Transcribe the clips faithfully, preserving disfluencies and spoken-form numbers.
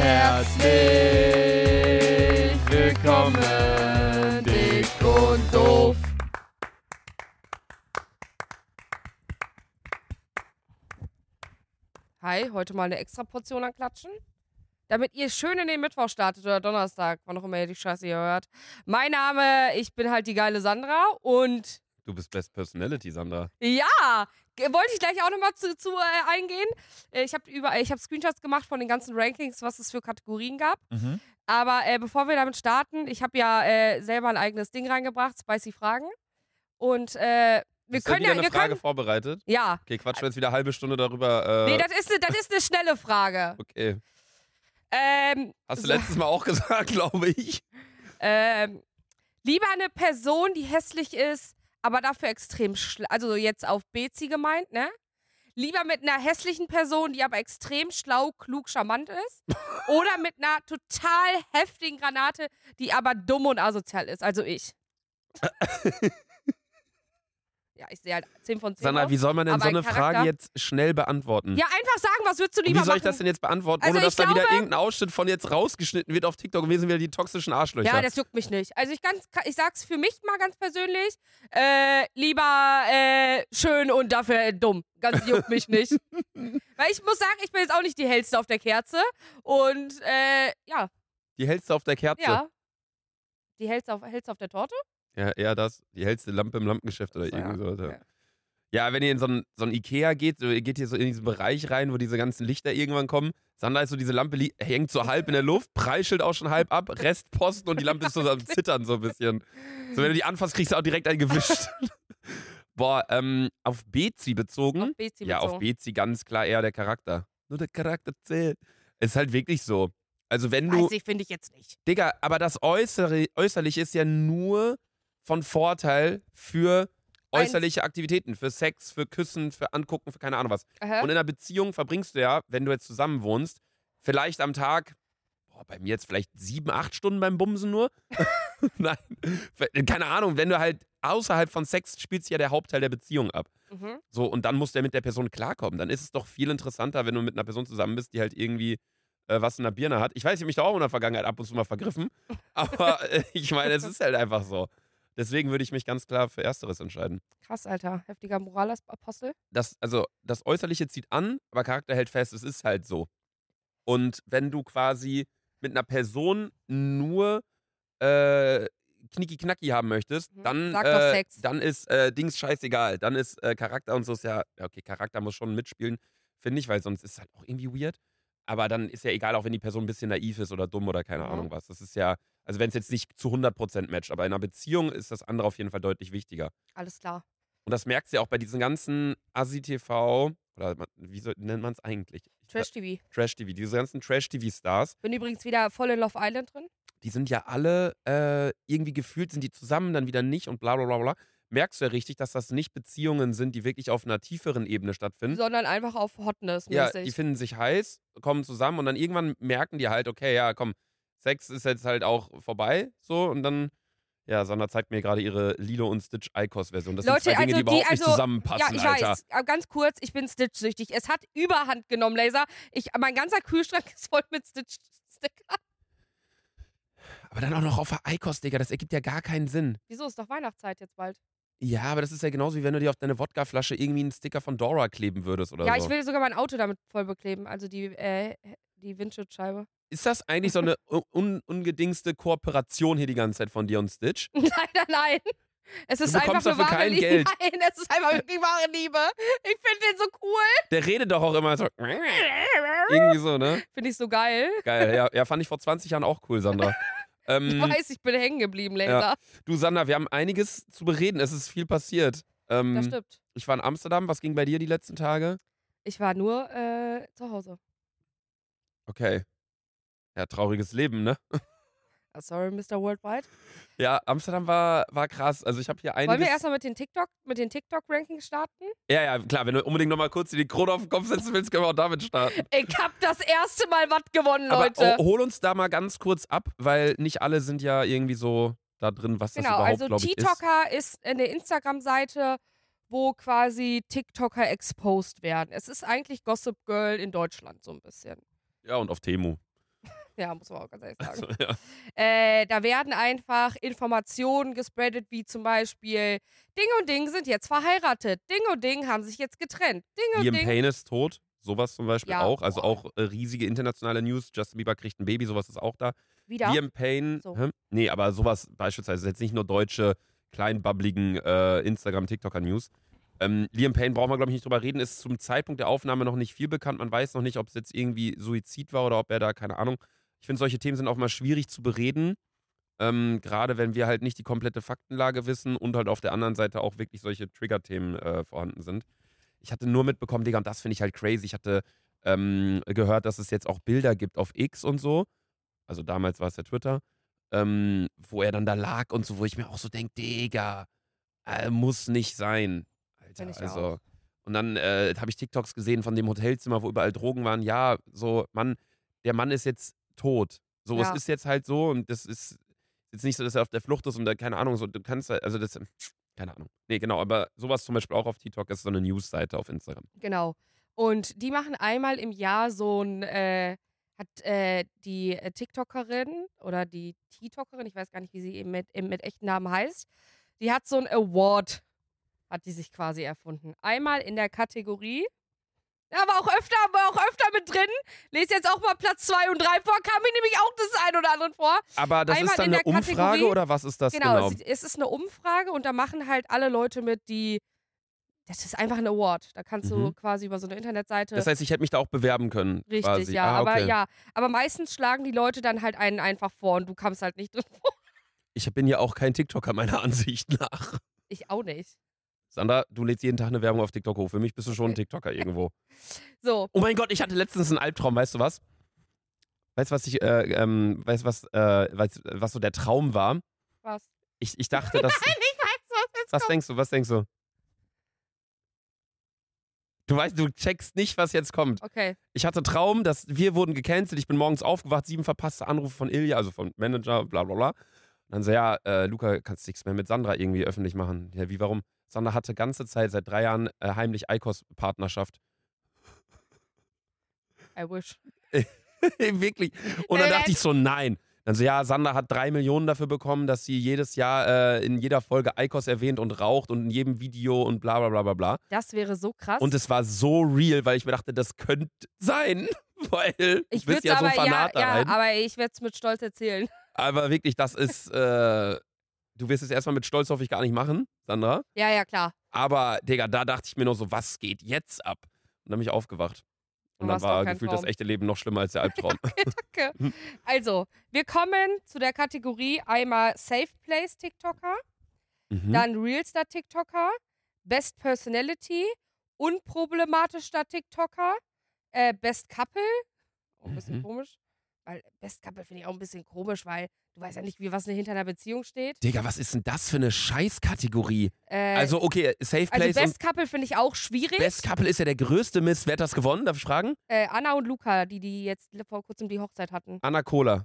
Herzlich willkommen, dick und doof. Hi, heute mal eine extra Portion an Klatschen. Damit ihr schön in den Mittwoch startet oder Donnerstag, wann auch immer ihr die Scheiße hier hört. Mein Name, ich bin halt die geile Sandra und... Du bist Best Personality, Sandra. Ja, wollte ich gleich auch nochmal zu, zu äh, eingehen. Ich habe ich hab Screenshots gemacht von den ganzen Rankings, was es für Kategorien gab. Mhm. Aber äh, bevor wir damit starten, ich habe ja äh, selber ein eigenes Ding reingebracht, Spicy Fragen. Und äh, wir Hast können du wieder ja... eine wir Frage können, vorbereitet? ja. Okay, quatschen wir jetzt wieder eine halbe Stunde darüber. Äh, Nee, das ist, das ist eine schnelle Frage. Okay. Ähm, Hast du so, letztes Mal auch gesagt, glaube ich. Ähm, lieber eine Person, die hässlich ist, aber dafür extrem schlau, also jetzt auf Bezi gemeint, ne? Lieber mit einer hässlichen Person, die aber extrem schlau, klug, charmant ist. Oder mit einer total heftigen Granate, die aber dumm und asozial ist, also ich. Ja, ich sehe halt zehn von zehn Sandra, aus, wie soll man denn aber so ein eine Charakter- Frage jetzt schnell beantworten? Ja, einfach sagen, was würdest du Und lieber wie soll machen? ich das denn jetzt beantworten, Also ohne dass ich da wieder glaube- irgendein Ausschnitt von jetzt rausgeschnitten wird auf TikTok und wir sind wieder die toxischen Arschlöcher? Ja, das juckt mich nicht. Also ich, ganz, ich sag's für mich mal ganz persönlich, äh, lieber äh, schön und dafür dumm. Ganz juckt mich nicht. Weil ich muss sagen, ich bin jetzt auch nicht die hellste auf der Kerze. Und äh, ja, Die hellste auf der Kerze? ja. Die hellste auf, hellste auf der Torte? Ja, eher das. Die hellste Lampe im Lampengeschäft oder So, irgendwie ja. so. Ja. Okay. Ja, wenn ihr in so ein, so ein Ikea geht, so, ihr geht hier so in diesen Bereich rein, wo diese ganzen Lichter irgendwann kommen. Sandra ist so, diese Lampe li- hängt so halb in der Luft, Preisschild auch schon halb ab, Restposten und die Lampe ist so am Zittern so ein bisschen. So, wenn du die anfasst, kriegst du auch direkt einen gewischt. Boah, ähm, auf Bezi bezogen. Auf Bezi Ja, auf bezogen. Bezi ganz klar eher der Charakter. Nur der Charakter zählt. Ist halt wirklich so. Also wenn du, Weiß ich, finde ich jetzt nicht. Digga, aber das Äußere, Äußerliche ist ja nur von Vorteil für äußerliche Aktivitäten, für Sex, für Küssen, für Angucken, für keine Ahnung was. Aha. Und in einer Beziehung verbringst du ja, wenn du jetzt zusammen wohnst, vielleicht am Tag, boah, bei mir jetzt vielleicht sieben, acht Stunden beim Bumsen nur. Nein, keine Ahnung, wenn du halt außerhalb von Sex spielt sich ja der Hauptteil der Beziehung ab. Mhm. So, und dann muss der mit der Person klarkommen. Dann ist es doch viel interessanter, wenn du mit einer Person zusammen bist, die halt irgendwie äh, was in der Birne hat. Ich weiß, ich habe mich da auch in der Vergangenheit ab und zu mal vergriffen, aber äh, ich meine, es ist halt einfach so. Deswegen würde ich mich ganz klar für Ersteres entscheiden. Krass, Alter. Heftiger Moralapostel. Das, also, das Äußerliche zieht an, aber Charakter hält fest, es ist halt so. Und wenn du quasi mit einer Person nur äh, Knicki-Knacki haben möchtest, Mhm. dann, Sag doch äh, Sex. dann ist äh, Dings scheißegal. Dann ist äh, Charakter und so ist ja, ja, okay, Charakter muss schon mitspielen, finde ich, weil sonst ist es halt auch irgendwie weird. Aber dann ist ja egal, auch wenn die Person ein bisschen naiv ist oder dumm oder keine Mhm. Ahnung was. Das ist ja, also wenn es jetzt nicht zu hundert Prozent matcht, aber in einer Beziehung ist das andere auf jeden Fall deutlich wichtiger. Alles klar. Und das merkst du ja auch bei diesen ganzen Assi-T V, oder man- wie soll, nennt man es eigentlich? Trash-T V. Trash-T V. Diese ganzen Trash-T V-Stars, Bin übrigens wieder voll in Love Island drin. die sind ja alle äh, irgendwie gefühlt, sind die zusammen, dann wieder nicht und bla bla bla bla. Merkst du ja richtig, dass das nicht Beziehungen sind, die wirklich auf einer tieferen Ebene stattfinden. Sondern einfach auf Hotness Ja, mäßig. die finden sich heiß, kommen zusammen und dann irgendwann merken die halt, okay, ja, komm, Sex ist jetzt halt auch vorbei, so und dann, ja, Sandra zeigt mir gerade ihre Lilo und Stitch Icos-Version. Das Leute, sind zwei Dinge, also die überhaupt die- nicht also- zusammenpassen, Ja, ich Alter. weiß. Aber ganz kurz, ich bin Stitch-süchtig. Es hat Überhand genommen, Laser. Ich, mein ganzer Kühlschrank ist voll mit Stitch-Stickern. Aber dann auch noch auf der Icos, Digga, das ergibt ja gar keinen Sinn. Wieso? Ist doch Weihnachtszeit jetzt bald. Ja, aber das ist ja genauso, wie wenn du dir auf deine Wodkaflasche irgendwie einen Sticker von Dora kleben würdest oder Ja, so. ich will sogar mein Auto damit voll bekleben. Also die, äh, die Windschutzscheibe. Ist das eigentlich so eine un ungedingste Kooperation hier die ganze Zeit von dir und Stitch? Leider nein. Es ist Du einfach bekommst nur dafür wahre kein Liebe. Geld. Nein, es ist einfach wirklich wahre Liebe. Ich finde den so cool. Der redet doch auch immer so. Irgendwie so, ne? Finde ich so geil. Geil, ja, ja, fand ich vor zwanzig Jahren auch cool, Sandra. Ich Ähm, weiß, ich bin hängen geblieben, Laser. du, Sandra, wir haben einiges zu bereden. Es ist viel passiert. Ähm, Das stimmt. ich war in Amsterdam. Was ging bei dir die letzten Tage? Ich war nur äh, zu Hause. Okay. Ja, trauriges Leben, ne? Ah, sorry, Mister Worldwide. Ja, Amsterdam war, war krass. Also ich habe hier einiges... Wollen wir erstmal mit den TikTok, mit den TikTok-Rankings starten? Ja, ja, klar. Wenn du unbedingt nochmal kurz die Krone auf den Kopf setzen willst, können wir auch damit starten. Ich hab das erste Mal was gewonnen, Aber Leute. oh, hol uns da mal ganz kurz ab, weil nicht alle sind ja irgendwie so da drin, was das Genau, überhaupt, also glaube ich, ist. TikToker ist eine Instagram-Seite, wo quasi TikToker exposed werden. Es ist eigentlich Gossip Girl in Deutschland so ein bisschen. Ja, und auf Temu. Ja, muss man auch ganz ehrlich sagen. Also, ja. Äh, da werden einfach Informationen gespreadet, wie zum Beispiel Ding und Ding sind jetzt verheiratet. Ding und Ding haben sich jetzt getrennt. Ding und Liam Ding. Payne ist tot. Sowas zum Beispiel Ja, auch. Also boah. auch äh, riesige internationale News. Justin Bieber kriegt ein Baby, sowas ist auch da. Wieder? Liam Payne. So. Hä? Nee, aber sowas beispielsweise. Jetzt nicht nur deutsche, kleinbabbligen äh, Instagram-TikToker-News. Ähm, Liam Payne brauchen wir, glaube ich, nicht drüber reden. Ist zum Zeitpunkt der Aufnahme noch nicht viel bekannt. Man weiß noch nicht, ob es jetzt irgendwie Suizid war oder ob er da, keine Ahnung. Ich finde, solche Themen sind auch mal schwierig zu bereden. Ähm, Gerade wenn wir halt nicht die komplette Faktenlage wissen und halt auf der anderen Seite auch wirklich solche Trigger-Themen äh, vorhanden sind. Ich hatte nur mitbekommen, Digga, und das finde ich halt crazy. Ich hatte ähm, gehört, dass es jetzt auch Bilder gibt auf X und so. Also damals war es ja Twitter. Ähm, wo er dann da lag und so, wo ich mir auch so denke, Digga, äh, muss nicht sein. Alter, Find ich also. auch. Und dann äh, habe ich TikToks gesehen von dem Hotelzimmer, wo überall Drogen waren. Ja, so, Mann, der Mann ist jetzt tot. So, Ja. es ist jetzt halt so und das ist jetzt nicht so, dass er auf der Flucht ist und da, keine Ahnung, so, du kannst halt, also das, keine Ahnung. Nee, genau, aber sowas zum Beispiel auch auf TikTok ist so eine News-Seite auf Instagram. Genau. Und die machen einmal im Jahr so ein, äh, hat äh, die äh, TikTokerin oder die TikTokerin, ich weiß gar nicht, wie sie eben mit, eben mit echten Namen heißt, die hat so ein Award, hat die sich quasi erfunden. Einmal in der Kategorie, ja, aber auch öfter, aber auch öfter mit drin. Lese jetzt auch mal Platz zwei und drei vor, kam mir nämlich auch das ein oder andere vor. Aber das Einmal ist dann in eine der Umfrage Kategorie- oder was ist das Genau, genau? Es, es ist eine Umfrage und da machen halt alle Leute mit, die, das ist einfach ein Award. Da kannst du Mhm. quasi über so eine Internetseite. Das heißt, ich hätte mich da auch bewerben können. Richtig, quasi. ja, Ah, aber okay. ja, aber meistens schlagen die Leute dann halt einen einfach vor und du kamst halt nicht drin vor. Ich bin ja auch kein TikToker meiner Ansicht nach. Ich auch nicht. Sandra, du lädst jeden Tag eine Werbung auf TikTok hoch. Für mich bist du schon ein Okay. TikToker irgendwo. So, Oh mein Gott, ich hatte letztens einen Albtraum, weißt du was? Weißt du, was ich, äh, ähm, weißt du, was, äh, weißt, was so der Traum war? was? Ich, ich dachte, dass. Nein, ich weiß, was jetzt Was kommt. denkst du, was denkst du? Du weißt, du checkst nicht, was jetzt kommt. Okay, Ich hatte Traum, dass wir wurden gecancelt. Ich bin morgens aufgewacht, sieben verpasste Anrufe von Ilja, also vom Manager, bla bla bla. Und dann so, ja, äh, Luca, kannst nichts mehr mit Sandra irgendwie öffentlich machen. Ja, wie, warum? Sandra hatte ganze Zeit, seit drei Jahren, äh, heimlich I C O S-Partnerschaft. I wish. Wirklich. Und dann Äh, dachte ich so, nein. Dann so, ja, Sandra hat drei Millionen dafür bekommen, dass sie jedes Jahr äh, in jeder Folge I C O S erwähnt und raucht und in jedem Video und bla bla bla bla bla. Das wäre so krass. Und es war so real, weil ich mir dachte, das könnte sein, weil du ich bist würde ja so aber, ja, Fanat da ja, rein. aber ich werde es mit Stolz erzählen. Aber wirklich, das ist, äh, du wirst es erstmal mit Stolz, hoffe ich, gar nicht machen, Sandra. Ja, ja, klar. Aber, Digga, da dachte ich mir nur so, was geht jetzt ab? Und dann bin ich aufgewacht. Und Und dann war's doch war kein gefühlt Traum. das echte Leben noch schlimmer als der Albtraum. Danke. Also, wir kommen zu der Kategorie einmal Safe Place TikToker, mhm. dann Realstar TikToker, Best Personality, unproblematischster TikToker, äh, Best Couple, auch ein bisschen Mhm. komisch, weil Best Couple finde ich auch ein bisschen komisch, weil du weißt ja nicht, wie was hinter einer Beziehung steht. Digga, was ist denn das für eine Scheißkategorie? Äh, Also, okay, Safe also Place Best Couple finde ich auch schwierig. und Best Couple ist ja der größte Mist. Wer hat das gewonnen? Darf ich fragen? Äh, Anna und Luca, die die jetzt vor kurzem die Hochzeit hatten. Anna Cola.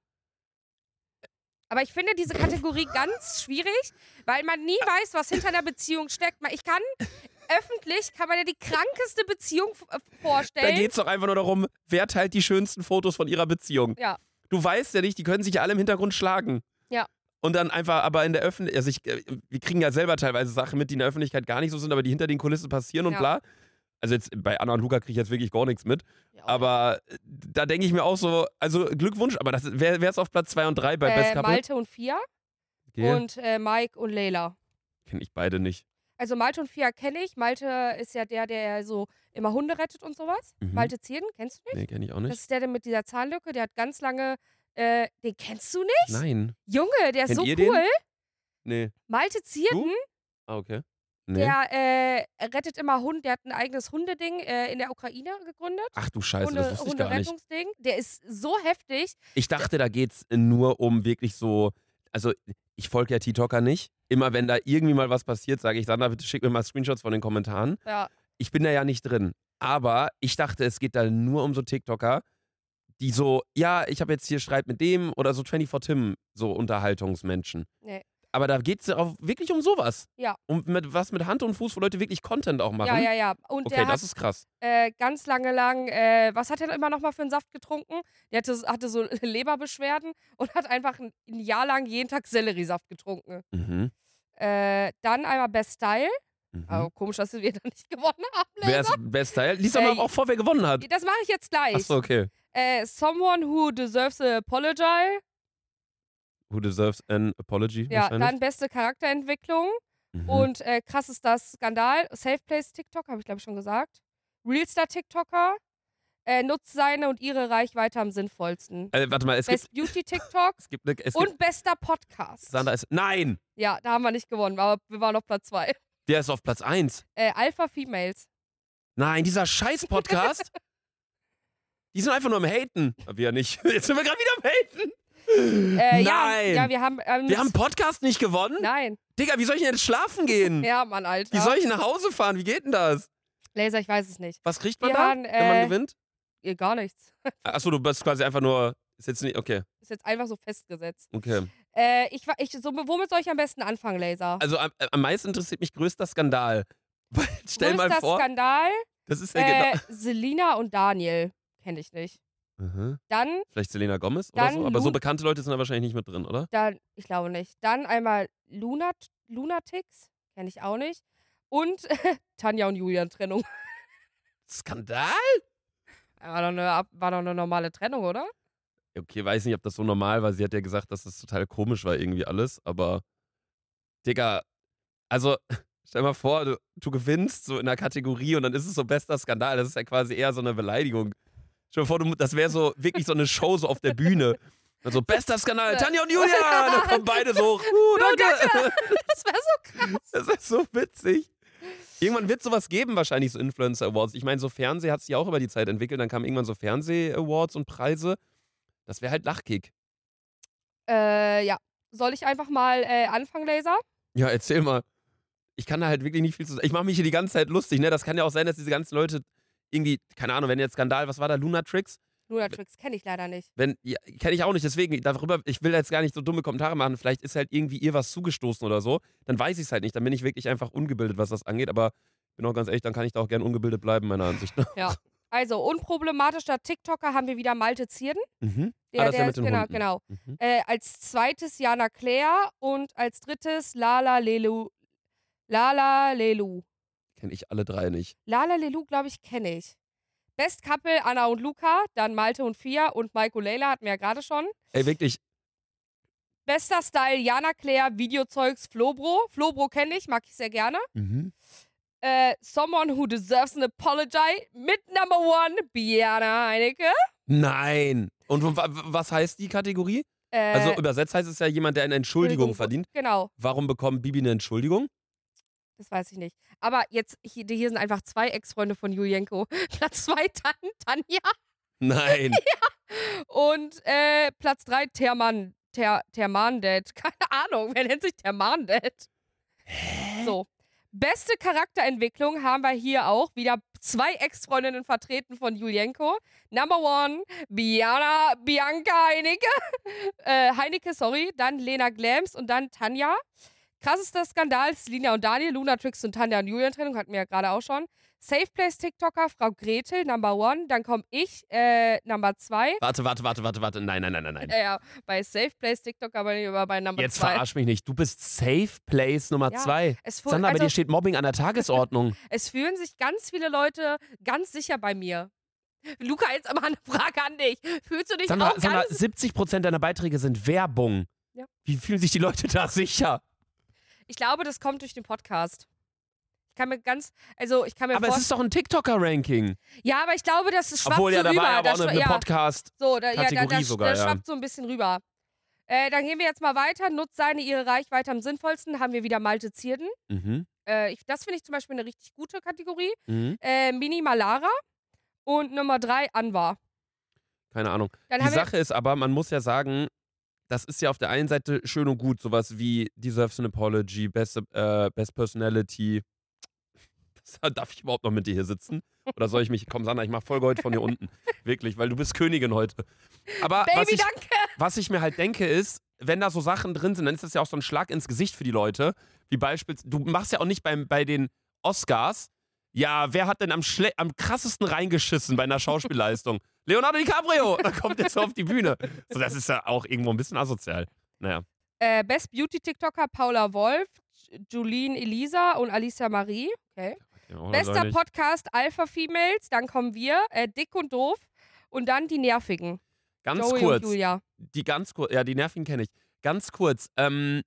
Aber ich finde diese Kategorie ganz schwierig, weil man nie weiß, was hinter einer Beziehung steckt. Ich kann, öffentlich kann man ja die krankeste Beziehung f- äh, Da vorstellen. geht es doch einfach nur darum, wer teilt die schönsten Fotos von ihrer Beziehung. Ja. Du weißt ja nicht, die können sich ja alle im Hintergrund schlagen. Ja. Und dann einfach, aber in der Öffentlichkeit, also ich, äh, wir kriegen ja selber teilweise Sachen mit, die in der Öffentlichkeit gar nicht so sind, aber die hinter den Kulissen passieren und Ja. bla. Also jetzt bei Anna und Luca kriege ich jetzt wirklich gar nichts mit. Ja, Aber äh, da denke ich mir auch so, also Glückwunsch, aber das, wer, wer ist auf Platz zwei und drei bei Best äh, Couple? Malte und Fia Okay. und äh, Mike und Leila. Kenne ich beide nicht. Also Malte und Fia kenne ich. Malte ist ja der, der so immer Hunde rettet und sowas. Mhm. Malte Zierden, kennst du nicht? Nee, kenne ich auch Das nicht. ist der, der mit dieser Zahnlücke, der hat ganz lange, äh, den kennst du nicht? Nein. Junge, der ist Kennt so ihr den? cool. Nee. Malte Zierden, Ah, okay. Nee. der äh, rettet immer Hunde, der hat ein eigenes Hundeding äh, in der Ukraine gegründet. Ach du Scheiße, das wusste ich gar nicht. Hunderettungsding. Der ist so heftig. Ich dachte, da geht's nur um wirklich so, also ich folge ja TikToker nicht. Immer wenn da irgendwie mal was passiert, sage ich, Sandra, bitte schick mir mal Screenshots von den Kommentaren. Ja. Ich bin da ja nicht drin. Aber ich dachte, es geht da nur um so TikToker, die so, ja, ich habe jetzt hier Streit mit dem oder so vierundzwanzig Tim, so Unterhaltungsmenschen. Nee. Aber da geht es ja auch wirklich um sowas. Ja. Um mit, was mit Hand und Fuß, wo Leute wirklich Content auch machen. Ja, ja, ja. Und Okay, der das hat ist krass. äh, ganz lange lang, äh, was hat er immer noch mal für einen Saft getrunken? Der hatte, hatte so Leberbeschwerden und hat einfach ein, ein Jahr lang jeden Tag Selleriesaft getrunken. Mhm. Äh, dann einmal Best Style. Mhm. Oh, komisch, dass wir da nicht gewonnen haben. Wer ist Best Style? Lies doch mal Äh, auch vor, wer gewonnen hat. Das mache ich jetzt gleich. Achso, okay. Äh, someone who deserves a apology. Who deserves an apology? Ja, wahrscheinlich. dann beste Charakterentwicklung. Mhm. Und äh, krass ist das Skandal. Safe Place TikTok, habe ich glaube ich schon gesagt. Realstar TikToker. Äh, nutzt seine und ihre Reichweite am sinnvollsten. Also, warte mal, es Best gibt. Beauty TikTok Es gibt, eine, es und gibt bester Podcast. Sandra ist. Nein! Ja, da haben wir nicht gewonnen, aber wir waren auf Platz zwei. Der ist auf Platz eins. Äh, Alpha Females. Nein, dieser Scheiß-Podcast. Die sind einfach nur am Haten. Aber wir nicht. Jetzt sind wir gerade wieder am Haten. Äh, Nein! Ja, ja, wir haben. Ähm, Wir haben einen Podcast nicht gewonnen? Nein. Digga, wie soll ich denn jetzt schlafen gehen? Ja, Mann, Alter. Wie soll ich nach Hause fahren? Wie geht denn das? Laser, ich weiß es nicht. Was kriegt man Wir da, haben, wenn man äh, gewinnt? Ihr gar nichts. Achso, du bist quasi einfach nur. Ist jetzt nicht. Okay, Ist jetzt einfach so festgesetzt. okay. Äh, ich, wa- ich, so, womit soll ich am besten anfangen, Laser? Also am, am meisten interessiert mich größter Skandal. Weil, stell mal Größter vor, Skandal, das ist ja äh, genau. Selina und Daniel. Kenne ich nicht. Mhm. Dann, Vielleicht Selena Gomez oder Dann so. Aber so Lu- bekannte Leute sind da wahrscheinlich nicht mit drin, oder? dann, ich glaube nicht. Dann einmal Lunat, Lunatics. Kenne ich auch nicht. Und Tanja und Julian Trennung. Skandal? War doch, eine, ab- war doch eine normale Trennung, oder? Okay, weiß nicht, ob das so normal war. Sie hat ja gesagt, dass das total komisch war, irgendwie alles. Aber, Digga, also, stell mal vor, du, du gewinnst so in einer Kategorie und dann ist es so bester Skandal. Das ist ja quasi eher so eine Beleidigung. Stell dir vor, du, das wäre so wirklich so eine Show so auf der Bühne. Also, bester Skandal, Tanja und Julian! Da kommen beide so hoch. Uh, danke! Das wäre so krass. Das ist so witzig. Irgendwann wird sowas geben, wahrscheinlich so Influencer Awards. Ich meine, so Fernseh hat sich ja auch über die Zeit entwickelt. Dann kamen irgendwann so Fernseh-Awards und Preise. Das wäre halt Lachkick. Äh, ja. Soll ich einfach mal äh, anfangen, Laser? Ja, erzähl mal. Ich kann da halt wirklich nicht viel zu sagen. Ich mache mich hier die ganze Zeit lustig, ne? Das kann ja auch sein, dass diese ganzen Leute irgendwie, keine Ahnung, wenn jetzt Skandal, was war da, Lunatrix? Lunatrix kenne ich leider nicht. Wenn, ja, kenne ich auch nicht, deswegen, darüber, ich will jetzt gar nicht so dumme Kommentare machen. Vielleicht ist halt irgendwie ihr was zugestoßen oder so. Dann weiß ich es halt nicht. Dann bin ich wirklich einfach ungebildet, was das angeht. Aber bin auch ganz ehrlich, dann kann ich da auch gern ungebildet bleiben, meiner Ansicht nach. Ja. Also, unproblematischer TikToker haben wir wieder Malte Zierden. Mhm. Der, ah, das ist ja der mit den genau, Hunden. genau. Mhm. Äh, als zweites Jana Claire und als drittes Lala Lelu. Lala Lelu. Kenne ich alle drei nicht. Lala Lelu, glaube ich, kenne ich. Best Couple Anna und Luca, dann Malte und Fia und Maiko Leila hatten wir ja gerade schon. Ey, wirklich, Bester Style Jana Claire, Videozeugs Flobro. Flobro kenne ich, mag ich sehr gerne. mhm. Äh, Someone who deserves an apology mit Number One, Biana Heinecke. Nein. Und wa- wa- was heißt die Kategorie? Äh, Also übersetzt heißt es ja jemand, der eine Entschuldigung verdient. Genau, Warum bekommt Bibi eine Entschuldigung? das weiß ich nicht. Aber jetzt, hier, hier sind einfach zwei Ex-Freunde von Julienko. Platz zwei, Tan Tanja. Nein. Und äh, Platz drei, Terman. Ter Termandet. Keine Ahnung, wer nennt sich Termandet? So. Beste Charakterentwicklung haben wir hier auch. Wieder zwei Ex-Freundinnen vertreten von Julienko. Number one, Biana, Bianca Heinecke. äh, Heinecke, sorry. Dann Lena Glams und dann Tanja. Krassester Skandal, Selina und Daniel, Lunatrix und Tanja und Julian Trennung, hatten wir ja gerade auch schon. Safe Place TikToker, Frau Gretel, Number One. Dann komme ich, äh, Number Zwei. Warte, warte, warte, warte, warte. Nein, nein, nein, nein, nein. Ja, ja, bei Safe Place TikToker, aber nicht bei Number Jetzt Zwei. verarsch mich nicht. Du bist Safe Place Nummer Ja, zwei. Es, fu- Sandra, bei also, dir steht Mobbing an der Tagesordnung. es fühlen sich ganz viele Leute ganz sicher bei mir. Luca, jetzt aber eine Frage an dich. Fühlst du dich Sandra, auch Sandra, ganz... siebzig Prozent deiner Beiträge sind Werbung. Ja. Wie fühlen sich die Leute da sicher? Ich glaube, das kommt durch den Podcast. Ich kann mir ganz... Also, ich kann mir Aber es vor- ist doch ein TikToker-Ranking. Ja, aber ich glaube, das ist schwappt Obwohl, ja, so da rüber. war ja aber Da auch eine, schwa- eine ja, Podcast. So, da, ja, da, Kategorie da, sogar, da ja. schwappt so ein bisschen rüber. Äh, dann gehen wir jetzt mal weiter. Nutzt seine ihre Reichweite am sinnvollsten. Haben wir wieder Malte Zierden. Mhm. Äh, ich, das finde ich zum Beispiel eine richtig gute Kategorie. Mhm. Äh, Mini Malara. Und Nummer drei, Anwar. Keine Ahnung. Dann Die haben wir- Sache ist aber, man muss ja sagen, das ist ja auf der einen Seite schön und gut, sowas wie Deserves an Apology, Best, äh, Best Personality. Das, darf ich überhaupt noch mit dir hier sitzen? Oder soll ich mich, komm Sandra, ich mach Folge heute von hier unten. Wirklich, weil du bist Königin heute. Aber was Baby, ich, danke! was ich mir halt denke ist, wenn da so Sachen drin sind, dann ist das ja auch so ein Schlag ins Gesicht für die Leute. Wie beispielsweise, du machst ja auch nicht beim, bei den Oscars, ja, wer hat denn am, schle- am krassesten reingeschissen bei einer Schauspielleistung? Leonardo DiCaprio! Da kommt jetzt so auf die Bühne. So, das ist ja auch irgendwo ein bisschen asozial. Naja. Äh, Best Beauty TikToker Paula Wolf, Julien Elisa und Alicia Marie. Okay. Ja, Bester Podcast Alpha Females, dann kommen wir, äh, Dick und Doof und dann die Nervigen. Ganz Joey kurz. Und Julia. Die ganz kurz, ja, die Nervigen kenne ich. Ganz kurz, ähm,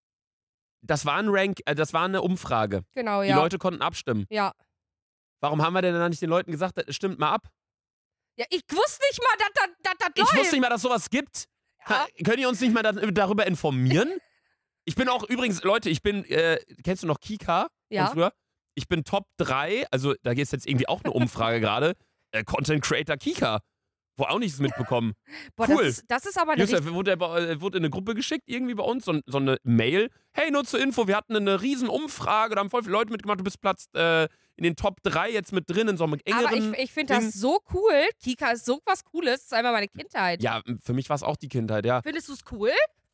das war ein Rank, äh, das war eine Umfrage. Genau, Die ja. Leute konnten abstimmen. Ja. Warum haben wir denn dann nicht den Leuten gesagt, äh, stimmt mal ab? Ja, ich wusste nicht mal, dass das dass, dass Ich läuft. wusste nicht mal, dass sowas gibt. Ja. Ka- Könnt ihr uns nicht mal da, darüber informieren? Ich bin auch übrigens, Leute, ich bin, äh, kennst du noch Kika Ja. von früher? Ich bin Top drei, also da ist jetzt irgendwie auch eine Umfrage gerade, äh, Content Creator Kika. Wo auch nichts mitbekommen. Boah, Cool. das, ist, das ist aber eine Josef, richtig... wurde, er bei- äh, wurde in eine Gruppe geschickt, irgendwie bei uns, so, so eine Mail. Hey, nur zur Info, wir hatten eine riesen Umfrage, da haben voll viele Leute mitgemacht, du bist Platz äh, in den Top drei jetzt mit drin, in so einem engeren... Aber ich, ich finde Ding. das so cool. Kika ist so was Cooles. Das ist einfach meine Kindheit. Ja, für mich war es auch die Kindheit, ja. Findest du es cool?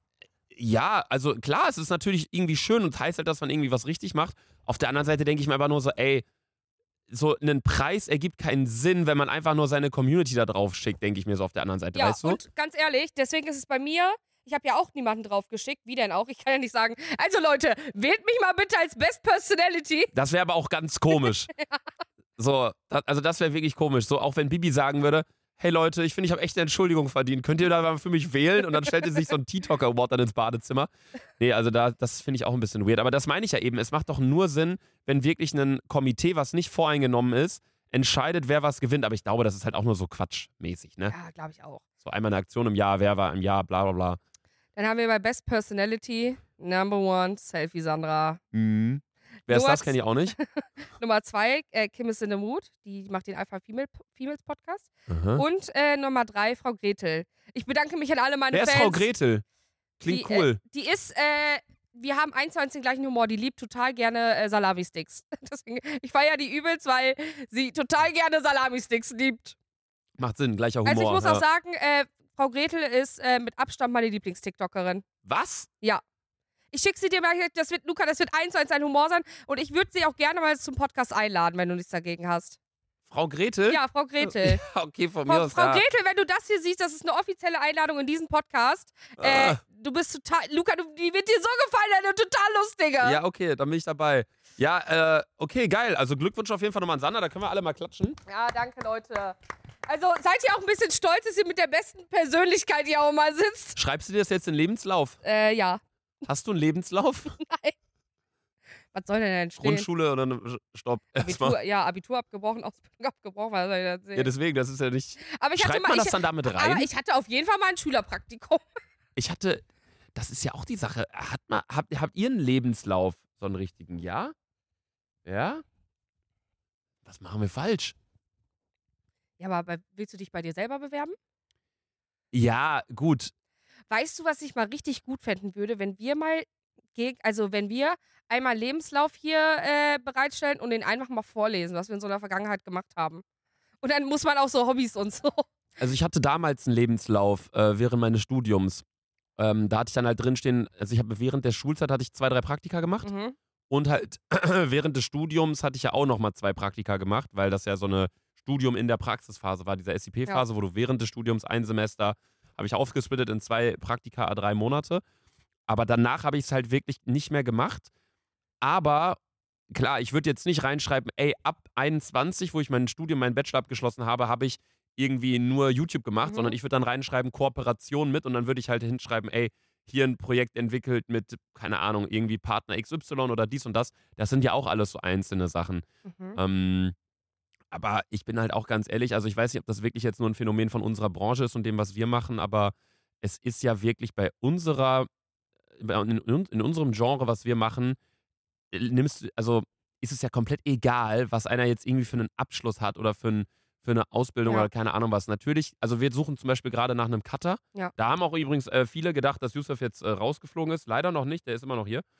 Ja, also klar, es ist natürlich irgendwie schön und heißt halt, dass man irgendwie was richtig macht. Auf der anderen Seite denke ich mir einfach nur so, ey, so einen Preis ergibt keinen Sinn, wenn man einfach nur seine Community da drauf schickt, denke ich mir so auf der anderen Seite, Ja, weißt du? und ganz ehrlich, deswegen ist es bei mir, ich habe ja auch niemanden drauf geschickt. Wie denn auch? Ich kann ja nicht sagen, also Leute, wählt mich mal bitte als Best Personality. Das wäre aber auch ganz komisch. Ja. So, das, also das wäre wirklich komisch. So, auch wenn Bibi sagen würde, hey Leute, ich finde, ich habe echt eine Entschuldigung verdient. Könnt ihr da mal für mich wählen? Und dann stellt ihr sich so ein TikTok-Award dann ins Badezimmer. Nee, also da, das finde ich auch ein bisschen weird. Aber das meine ich ja eben. Es macht doch nur Sinn, wenn wirklich ein Komitee, was nicht voreingenommen ist, entscheidet, wer was gewinnt. Aber ich glaube, das ist halt auch nur so quatschmäßig, ne? Ja, glaube ich auch. So einmal eine Aktion im Jahr, wer war im Jahr, bla bla bla. Dann haben wir bei Best Personality Number One, Selfie Sandra. Mhm. Wer ist Nummer das? Kenne ich auch nicht. Nummer zwei, äh, Kim is in the Mood. Die macht den Alpha Female, Females Podcast. Aha. Und äh, Nummer drei, Frau Gretel. Ich bedanke mich an alle meine Wer ist Fans. Frau Gretel? Klingt die, cool. Äh, die ist, äh, wir haben eins zu eins den gleichen Humor. Die liebt total gerne äh, Salami-Sticks. Deswegen, ich feiere die übelst, weil sie total gerne Salami-Sticks liebt. Macht Sinn, gleicher Humor. Also ich muss ja. auch sagen, äh, Frau Gretel ist äh, mit Abstand meine Lieblings-TikTokerin. Was? Ja. Ich schicke sie dir mal, das wird, Luca, das wird eins zu eins ein Humor sein. Und ich würde sie auch gerne mal zum Podcast einladen, wenn du nichts dagegen hast. Frau Gretel? Ja, Frau Gretel. Ja, okay, von mir Frau, aus. Frau ja. Gretel, wenn du das hier siehst, das ist eine offizielle Einladung in diesen Podcast. Äh, Ah. du bist total, Luca, du, die wird dir so gefallen, eine total lustige. Ja, okay, dann bin ich dabei. Ja, äh, okay, geil. Also Glückwunsch auf jeden Fall nochmal an Sandra, da können wir alle mal klatschen. Ja, danke, Leute. Also seid ihr auch ein bisschen stolz, dass ihr mit der besten Persönlichkeit hier auch mal sitzt? Schreibst du dir das jetzt in den Lebenslauf? Äh, ja. Hast du einen Lebenslauf? Nein. Was soll denn denn stehen? Grundschule oder ne, Stopp? Abitur, Erstmal. ja, Abitur abgebrochen, Ausbildung abgebrochen, was soll ich da erzählen? Ja, deswegen, das ist ja nicht. aber ich hatte Schreibt mal, man das ich, dann damit rein? aber ich hatte auf jeden Fall mal ein Schülerpraktikum. Ich hatte, das ist ja auch die Sache. Hat man, habt, habt ihr einen Lebenslauf, so einen richtigen? Ja? Ja? Was machen wir falsch? Ja, aber bei, willst du dich bei dir selber bewerben? Ja, gut. Weißt du, was ich mal richtig gut fänden würde, wenn wir mal, geg- also wenn wir einmal Lebenslauf hier äh, bereitstellen und den einfach mal vorlesen, was wir in so einer Vergangenheit gemacht haben. Und dann muss man auch so Hobbys und so. Also ich hatte damals einen Lebenslauf äh, während meines Studiums. Ähm, da hatte ich dann halt drinstehen, also ich habe während der Schulzeit hatte ich zwei, drei Praktika gemacht. Mhm. Und halt während des Studiums hatte ich ja auch nochmal zwei Praktika gemacht, weil das ja so eine Studium in der Praxisphase war, diese S I P-Phase, wo du während des Studiums ein Semester, habe ich aufgesplittet in zwei Praktika, a drei Monate. Aber danach habe ich es halt wirklich nicht mehr gemacht. Aber klar, ich würde jetzt nicht reinschreiben, ey, ab einundzwanzig, wo ich mein Studium, meinen Bachelor abgeschlossen habe, habe ich irgendwie nur YouTube gemacht, Mhm. sondern ich würde dann reinschreiben, Kooperation mit und dann würde ich halt hinschreiben, ey, hier ein Projekt entwickelt mit, keine Ahnung, irgendwie Partner X Y oder dies und das. Das sind ja auch alles so einzelne Sachen. Mhm. Ähm, aber ich bin halt auch ganz ehrlich, also ich weiß nicht, ob das wirklich jetzt nur ein Phänomen von unserer Branche ist und dem, was wir machen, aber es ist ja wirklich bei unserer, in, in, in unserem Genre, was wir machen, äh, nimmst du, also ist es ja komplett egal, was einer jetzt irgendwie für einen Abschluss hat oder für, ein, für eine Ausbildung Ja. oder keine Ahnung was. Natürlich, also wir suchen zum Beispiel gerade nach einem Cutter. Ja. Da haben auch übrigens äh, viele gedacht, dass Yusuf jetzt äh, rausgeflogen ist. Leider noch nicht, der ist immer noch hier.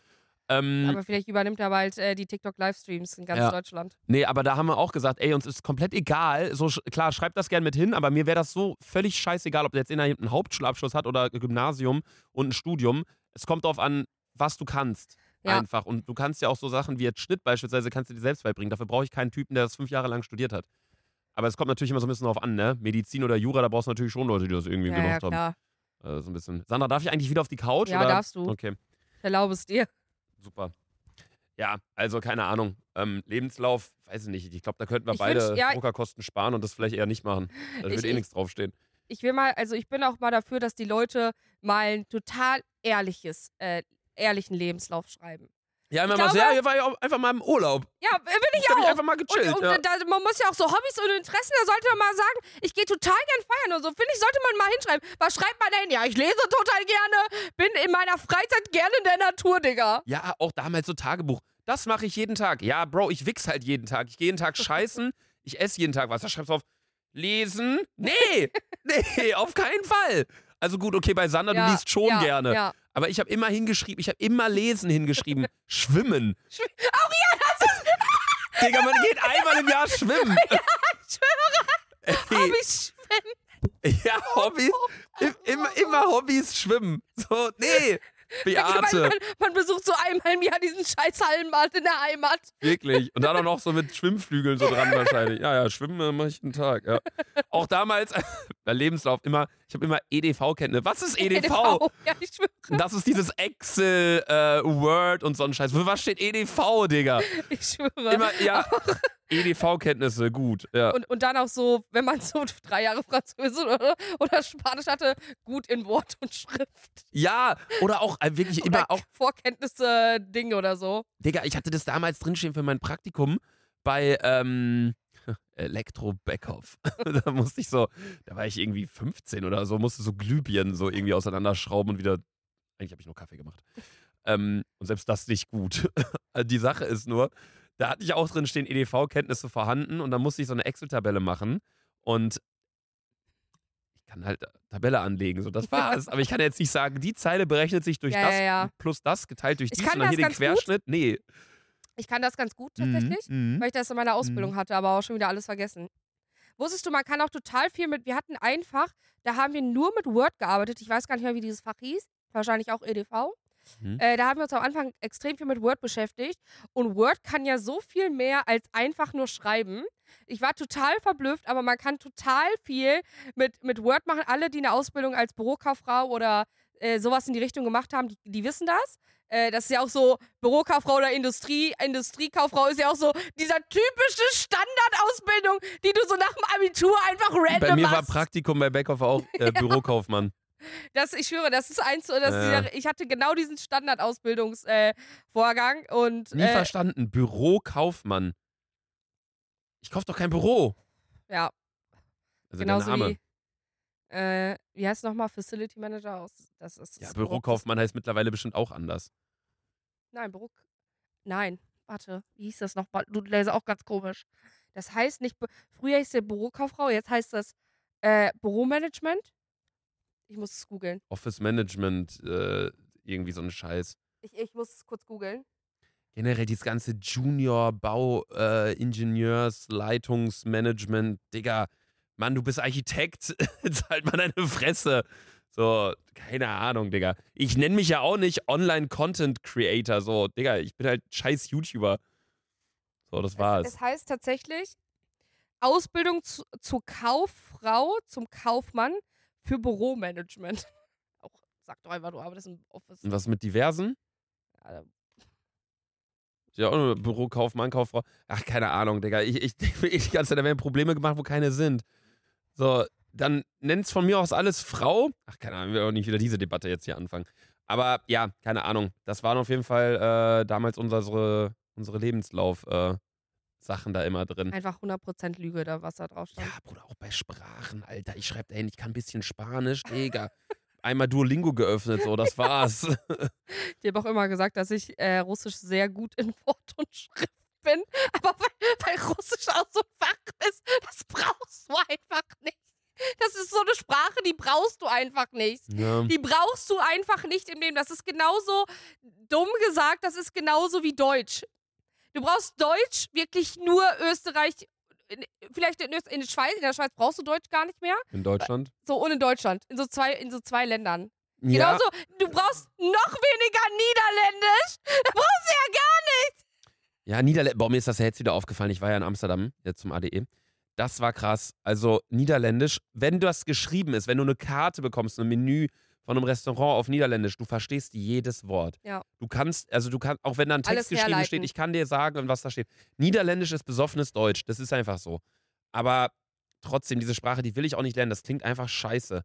Ähm, aber vielleicht übernimmt er bald äh, die TikTok-Livestreams in ganz Ja. Deutschland. Nee, aber da haben wir auch gesagt, ey, uns ist komplett egal. So, sch- klar, schreibt das gern mit hin, aber mir wäre das so völlig scheißegal, ob der jetzt innerhalb einen Hauptschulabschluss hat oder Gymnasium und ein Studium. Es kommt darauf an, was du kannst. Ja. Einfach. Und du kannst ja auch so Sachen wie jetzt Schnitt beispielsweise, kannst du dir selbst beibringen. Dafür brauche ich keinen Typen, der das fünf Jahre lang studiert hat. Aber es kommt natürlich immer so ein bisschen drauf an, ne? Medizin oder Jura, da brauchst du natürlich schon Leute, die das irgendwie Ja, ja, gemacht haben. klar. Äh, so ein bisschen. Sandra, darf ich eigentlich wieder auf die Couch? Ja, oder? darfst du. Okay, Ich erlaube es dir. super. Ja, also keine Ahnung. Ähm, Lebenslauf, weiß ich nicht. Ich glaube, da könnten wir Ich beide wünsch- ja, Druckerkosten sparen und das vielleicht eher nicht machen. Da Ich- wird eh ich- nichts draufstehen. Ich will mal, also ich bin auch mal dafür, dass die Leute mal ein total ehrliches, äh, ehrlichen Lebenslauf schreiben. Ja, immer Ich mal so, glaube- ja, hier war ich auch einfach mal im Urlaub. Ja, bin ich Ich habe mich auch. einfach mal gechillt. Und, und ja. da, man muss ja auch so Hobbys und Interessen, da sollte man mal sagen, ich gehe total gern feiern und so. Finde ich, sollte man mal hinschreiben. Was schreibt man denn? Ja, ich lese total gerne, bin in meiner Freizeit gerne in der Natur, Digga. Ja, auch damals so Tagebuch. Das mache ich jeden Tag. Ja, Bro, ich wichs halt jeden Tag. Ich gehe jeden Tag scheißen. Ich esse jeden Tag was. Da schreibst du auf, lesen? Nee, nee, auf keinen Fall. Also gut, okay, bei Sander, Ja, du liest schon ja, gerne. Ja. Aber ich habe immer hingeschrieben, ich habe immer lesen hingeschrieben. Schwimmen. Auch ja, das ist Digga, man geht einmal im Jahr schwimmen. Ey, Hobbys. ja, Hobbys. Im, immer, immer Hobbys schwimmen. So, nee. Man, Beate. man, man besucht so einmal im Jahr diesen scheiß Hallenbad in der Heimat. Wirklich. Und dann auch noch so mit Schwimmflügeln so dran wahrscheinlich. Ja, ja, schwimmen äh, mache ich einen Tag. Ja. Auch damals, bei Lebenslauf immer, ich habe immer E D V-Kenntnisse. Was ist E D V? Ja, ich schwöre. Das ist dieses Excel, äh, Word und so ein Scheiß. Für was steht E D V, Digga? Ich schwöre. Immer, ja, E D V-Kenntnisse, gut. Ja. Und, und dann auch so, wenn man so drei Jahre Französisch oder, oder Spanisch hatte, gut in Wort und Schrift. ja, oder auch äh, wirklich Oder immer auch, Vorkenntnisse, Dinge oder so. Digga, ich hatte das damals drinstehen für mein Praktikum bei ähm, Elektro Beckhoff. Da musste ich so, da war ich irgendwie fünfzehn oder so, musste so Glühbirnen so irgendwie auseinanderschrauben und wieder, eigentlich habe ich nur Kaffee gemacht. Ähm, und selbst das nicht gut. Die Sache ist nur, da hatte ich auch drin stehen, E D V-Kenntnisse vorhanden und dann musste ich so eine Excel-Tabelle machen und ich kann halt Tabelle anlegen, so das war's. Aber ich kann jetzt nicht sagen, die Zeile berechnet sich durch Ja, das ja, ja. plus das geteilt durch Ich dies kann und dann das hier den ganz gut. Querschnitt. Nee. Ich kann das ganz gut tatsächlich, Mhm, mhm. weil ich das in meiner Ausbildung hatte, aber auch schon wieder alles vergessen. Wusstest du, man kann auch total viel mit, wir hatten ein Fach, da haben wir nur mit Word gearbeitet. Ich weiß gar nicht mehr, wie dieses Fach hieß. Wahrscheinlich auch E D V. Mhm. Äh, da haben wir uns am Anfang extrem viel mit Word beschäftigt. Und Word kann ja so viel mehr als einfach nur schreiben. Ich war total verblüfft, aber man kann total viel mit, mit Word machen. Alle, die eine Ausbildung als Bürokauffrau oder äh, sowas in die Richtung gemacht haben, die, die wissen das. Äh, das ist ja auch so, Bürokauffrau oder Industrie, Industriekauffrau ist ja auch so dieser typische Standardausbildung, die du so nach dem Abitur einfach random Bei mir war machst. Praktikum bei Beckhoff auch äh, Bürokaufmann. Das, ich schwöre, das ist eins, das Ja. dieser, ich hatte genau diesen Standardausbildungsvorgang äh, Vorgang und Nie äh, verstanden. Bürokaufmann. Ich kauf doch kein Büro. ja, Also genauso der Name. wie, äh, wie heißt es nochmal, Facility Manager aus, das ist Ja, das Bürokaufmann heißt mittlerweile bestimmt auch anders. Nein, Büro, nein, warte, wie hieß das nochmal, du lässt auch ganz komisch. Das heißt nicht, Bü- früher hieß der Bürokauffrau, jetzt heißt das äh, Büromanagement. Ich muss es googeln. Office Management, äh, irgendwie so ein Scheiß. Ich, ich muss es kurz googeln. Generell dieses ganze Junior, Bau, äh, Ingenieurs, Leitungsmanagement, Digga. Mann, du bist Architekt, jetzt halt mal deine Fresse. So, keine Ahnung, Digga. Ich nenne mich ja auch nicht Online-Content-Creator, so, Digga, ich bin halt scheiß YouTuber. So, das war's. Es, es heißt tatsächlich Ausbildung zu, zur Kauffrau, zum Kaufmann für Büromanagement. Auch, sag doch einfach, du arbeitest im Office. Und was mit diversen? Ja, Ja, auch nur Bürokaufmann, Kauffrau. Ach, keine Ahnung, Digga. Ich, ich, ich die ganze Zeit, da werden Probleme gemacht, wo keine sind. So, dann nennt's von mir aus alles Frau. Ach, keine Ahnung, wir werden auch nicht wieder diese Debatte jetzt hier anfangen. Aber ja, keine Ahnung. Das waren auf jeden Fall äh, damals unsere, unsere Lebenslauf-Sachen da immer drin. einfach hundert Prozent Lüge, da was da drauf stand. Ja, Bruder, auch bei Sprachen, Alter. Ich schreibe da hin, ich kann ein bisschen Spanisch, Digga. Einmal Duolingo geöffnet, so, das war's. Ich habe auch immer gesagt, dass ich äh, Russisch sehr gut in Wort und Schrift bin. Aber weil, weil Russisch auch so ein Fach ist, das brauchst du einfach nicht. Das ist so eine Sprache, die brauchst du einfach nicht. Ja. Die brauchst du einfach nicht im Leben. Das ist genauso, dumm gesagt, das ist genauso wie Deutsch. Du brauchst Deutsch wirklich nur Österreich, in, vielleicht in, Öst, in der Schweiz. In der Schweiz brauchst du Deutsch gar nicht mehr. In Deutschland? So, und in Deutschland. In so zwei, in so zwei Ländern. Ja. Genauso, du brauchst noch weniger Niederländisch. Da brauchst du ja gar nicht. Ja, Niederländisch. Boah, mir ist das ja jetzt wieder aufgefallen. Ich war ja in Amsterdam, jetzt zum A D E. Das war krass. Also Niederländisch, wenn das geschrieben ist, wenn du eine Karte bekommst, ein Menü von einem Restaurant auf Niederländisch, du verstehst jedes Wort. Ja. Du kannst, also du kannst, auch wenn da ein Text Alles geschrieben herleiten. steht, ich kann dir sagen, was da steht. Niederländisch ist besoffenes Deutsch. Das ist einfach so. Aber trotzdem, diese Sprache, die will ich auch nicht lernen. Das klingt einfach scheiße.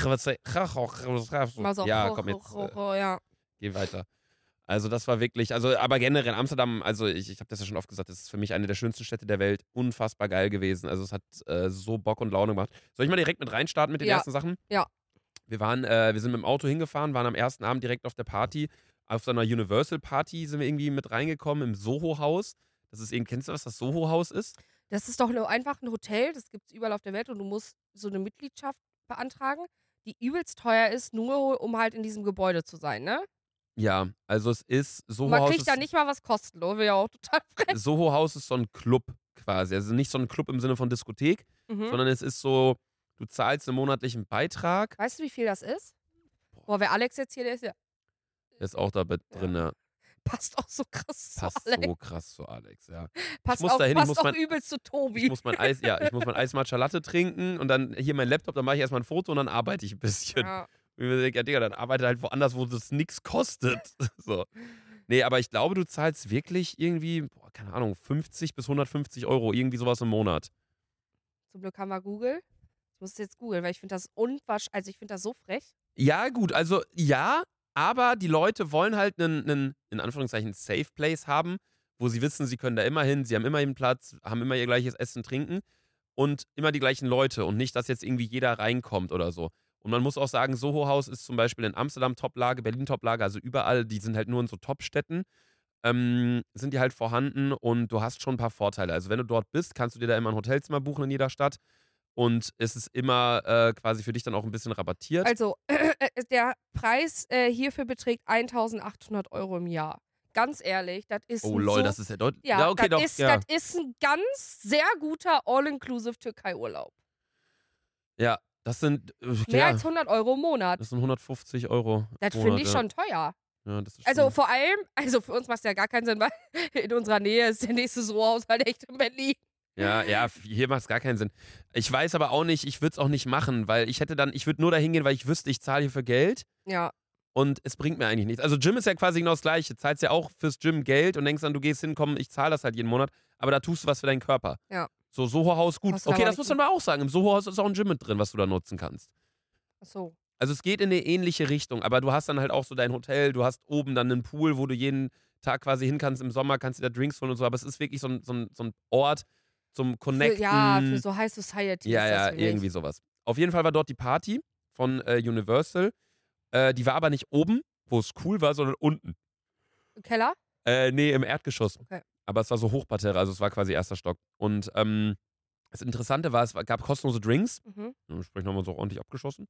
Mal so, Ja, ho, komm ho, jetzt. ho, Äh, ho, ja. geh weiter. Also das war wirklich, also aber generell Amsterdam, also ich, ich habe das ja schon oft gesagt, das ist für mich eine der schönsten Städte der Welt, unfassbar geil gewesen. Also es hat äh, so Bock und Laune gemacht. Soll ich mal direkt mit reinstarten mit den Ja. ersten Sachen? Ja. Wir waren, äh, wir sind mit dem Auto hingefahren, waren am ersten Abend direkt auf der Party. Auf so einer Universal-Party sind wir irgendwie mit reingekommen im Soho-Haus. Das ist eben, kennst du, was das Soho-Haus ist? Das ist doch nur einfach ein Hotel, das gibt es überall auf der Welt und du musst so eine Mitgliedschaft beantragen, die übelst teuer ist, nur um halt in diesem Gebäude zu sein, ne? Ja, also es ist Und man Soho-Haus kriegt ist, da nicht mal was kostenlos, wäre ja auch total frech. Soho-Haus ist so ein Club quasi. Also nicht so ein Club im Sinne von Diskothek, Mhm. sondern es ist so, du zahlst einen monatlichen Beitrag. Weißt du, wie viel das ist? Boah, wer Alex jetzt hier, der ist ja, Der ist auch da mit Ja. drin, ja. passt auch so krass Passt zu Alex. so krass zu Alex, ja. passt muss auch, dahin, ich passt muss auch mein- übelst zu Tobi. Ich muss mein Eis, ja, ich muss mein Eis Matcha Latte trinken und dann hier mein Laptop, dann mache ich erstmal ein Foto und dann arbeite ich ein bisschen. ja. Und ich mir denke, ja, Digga, dann arbeite halt woanders, wo das nichts kostet. So. Nee, aber ich glaube, du zahlst wirklich irgendwie, boah, keine Ahnung, fünfzig bis hundertfünfzig Euro, irgendwie sowas im Monat. Zum Glück haben wir Google. Ich muss es jetzt googeln, weil ich finde das unwahrscheinlich, also ich finde das so frech. Ja, gut, also ja, aber die Leute wollen halt einen, einen in Anführungszeichen, Safe Place haben, wo sie wissen, sie können da immer hin, sie haben immer ihren Platz, haben immer ihr gleiches Essen, Trinken und immer die gleichen Leute und nicht, dass jetzt irgendwie jeder reinkommt oder so. Und man muss auch sagen, Soho-Haus ist zum Beispiel in Amsterdam Toplage, Berlin Toplage, also überall, die sind halt nur in so Top-Städten, ähm, sind die halt vorhanden und du hast schon ein paar Vorteile. Also wenn du dort bist, kannst du dir da immer ein Hotelzimmer buchen in jeder Stadt und es ist immer äh, quasi für dich dann auch ein bisschen rabattiert. Also, der Preis äh, hierfür beträgt eintausendachthundert Euro im Jahr. Ganz ehrlich, das ist Oh ein lol, so, das ist ja deutlich. ja, Ja, okay, das doch. ist, ja. das ist ein ganz sehr guter All-Inclusive Türkei-Urlaub. ja, das sind. Äh, Mehr ja, als hundert Euro im Monat. das sind hundertfünfzig Euro. Das im finde Monat, ich ja. schon teuer. Ja, das ist Also schon- vor allem, also für uns macht es ja gar keinen Sinn, weil in unserer Nähe ist der nächste Sohaus halt echt in Berlin. Ja, ja, hier macht es gar keinen Sinn. Ich weiß aber auch nicht, ich würde es auch nicht machen, weil ich hätte dann, ich würde nur dahin gehen, weil ich wüsste, ich zahle hier für Geld Ja, und es bringt mir eigentlich nichts. Also Gym ist ja quasi genau das Gleiche. Du zahlst ja auch fürs Gym Geld und denkst dann, du gehst hin, komm, ich zahle das halt jeden Monat, aber da tust du was für deinen Körper. Ja. So, Soho-Haus, gut. Kostet Okay, aber das nicht muss man aber auch sagen. Im Soho-Haus ist auch ein Gym mit drin, was du da nutzen kannst. ach so. Also es geht in eine ähnliche Richtung, aber du hast dann halt auch so dein Hotel, du hast oben dann einen Pool, wo du jeden Tag quasi hin kannst, im Sommer kannst du da Drinks holen und so, aber es ist wirklich so ein, so ein, so ein Ort zum Für, Connecten. ja, für so High Society Ja, ist das ja, für mich. irgendwie sowas. Auf jeden Fall war dort die Party von äh, Universal. Äh, die war aber nicht oben, wo es cool war, sondern unten. Im Keller? Äh, nee, im Erdgeschoss. Okay. Aber es war so Hochparterre, also es war quasi erster Stock. Und ähm, das Interessante war, es gab kostenlose Drinks. Mhm. Sprich, haben wir uns auch ordentlich abgeschossen.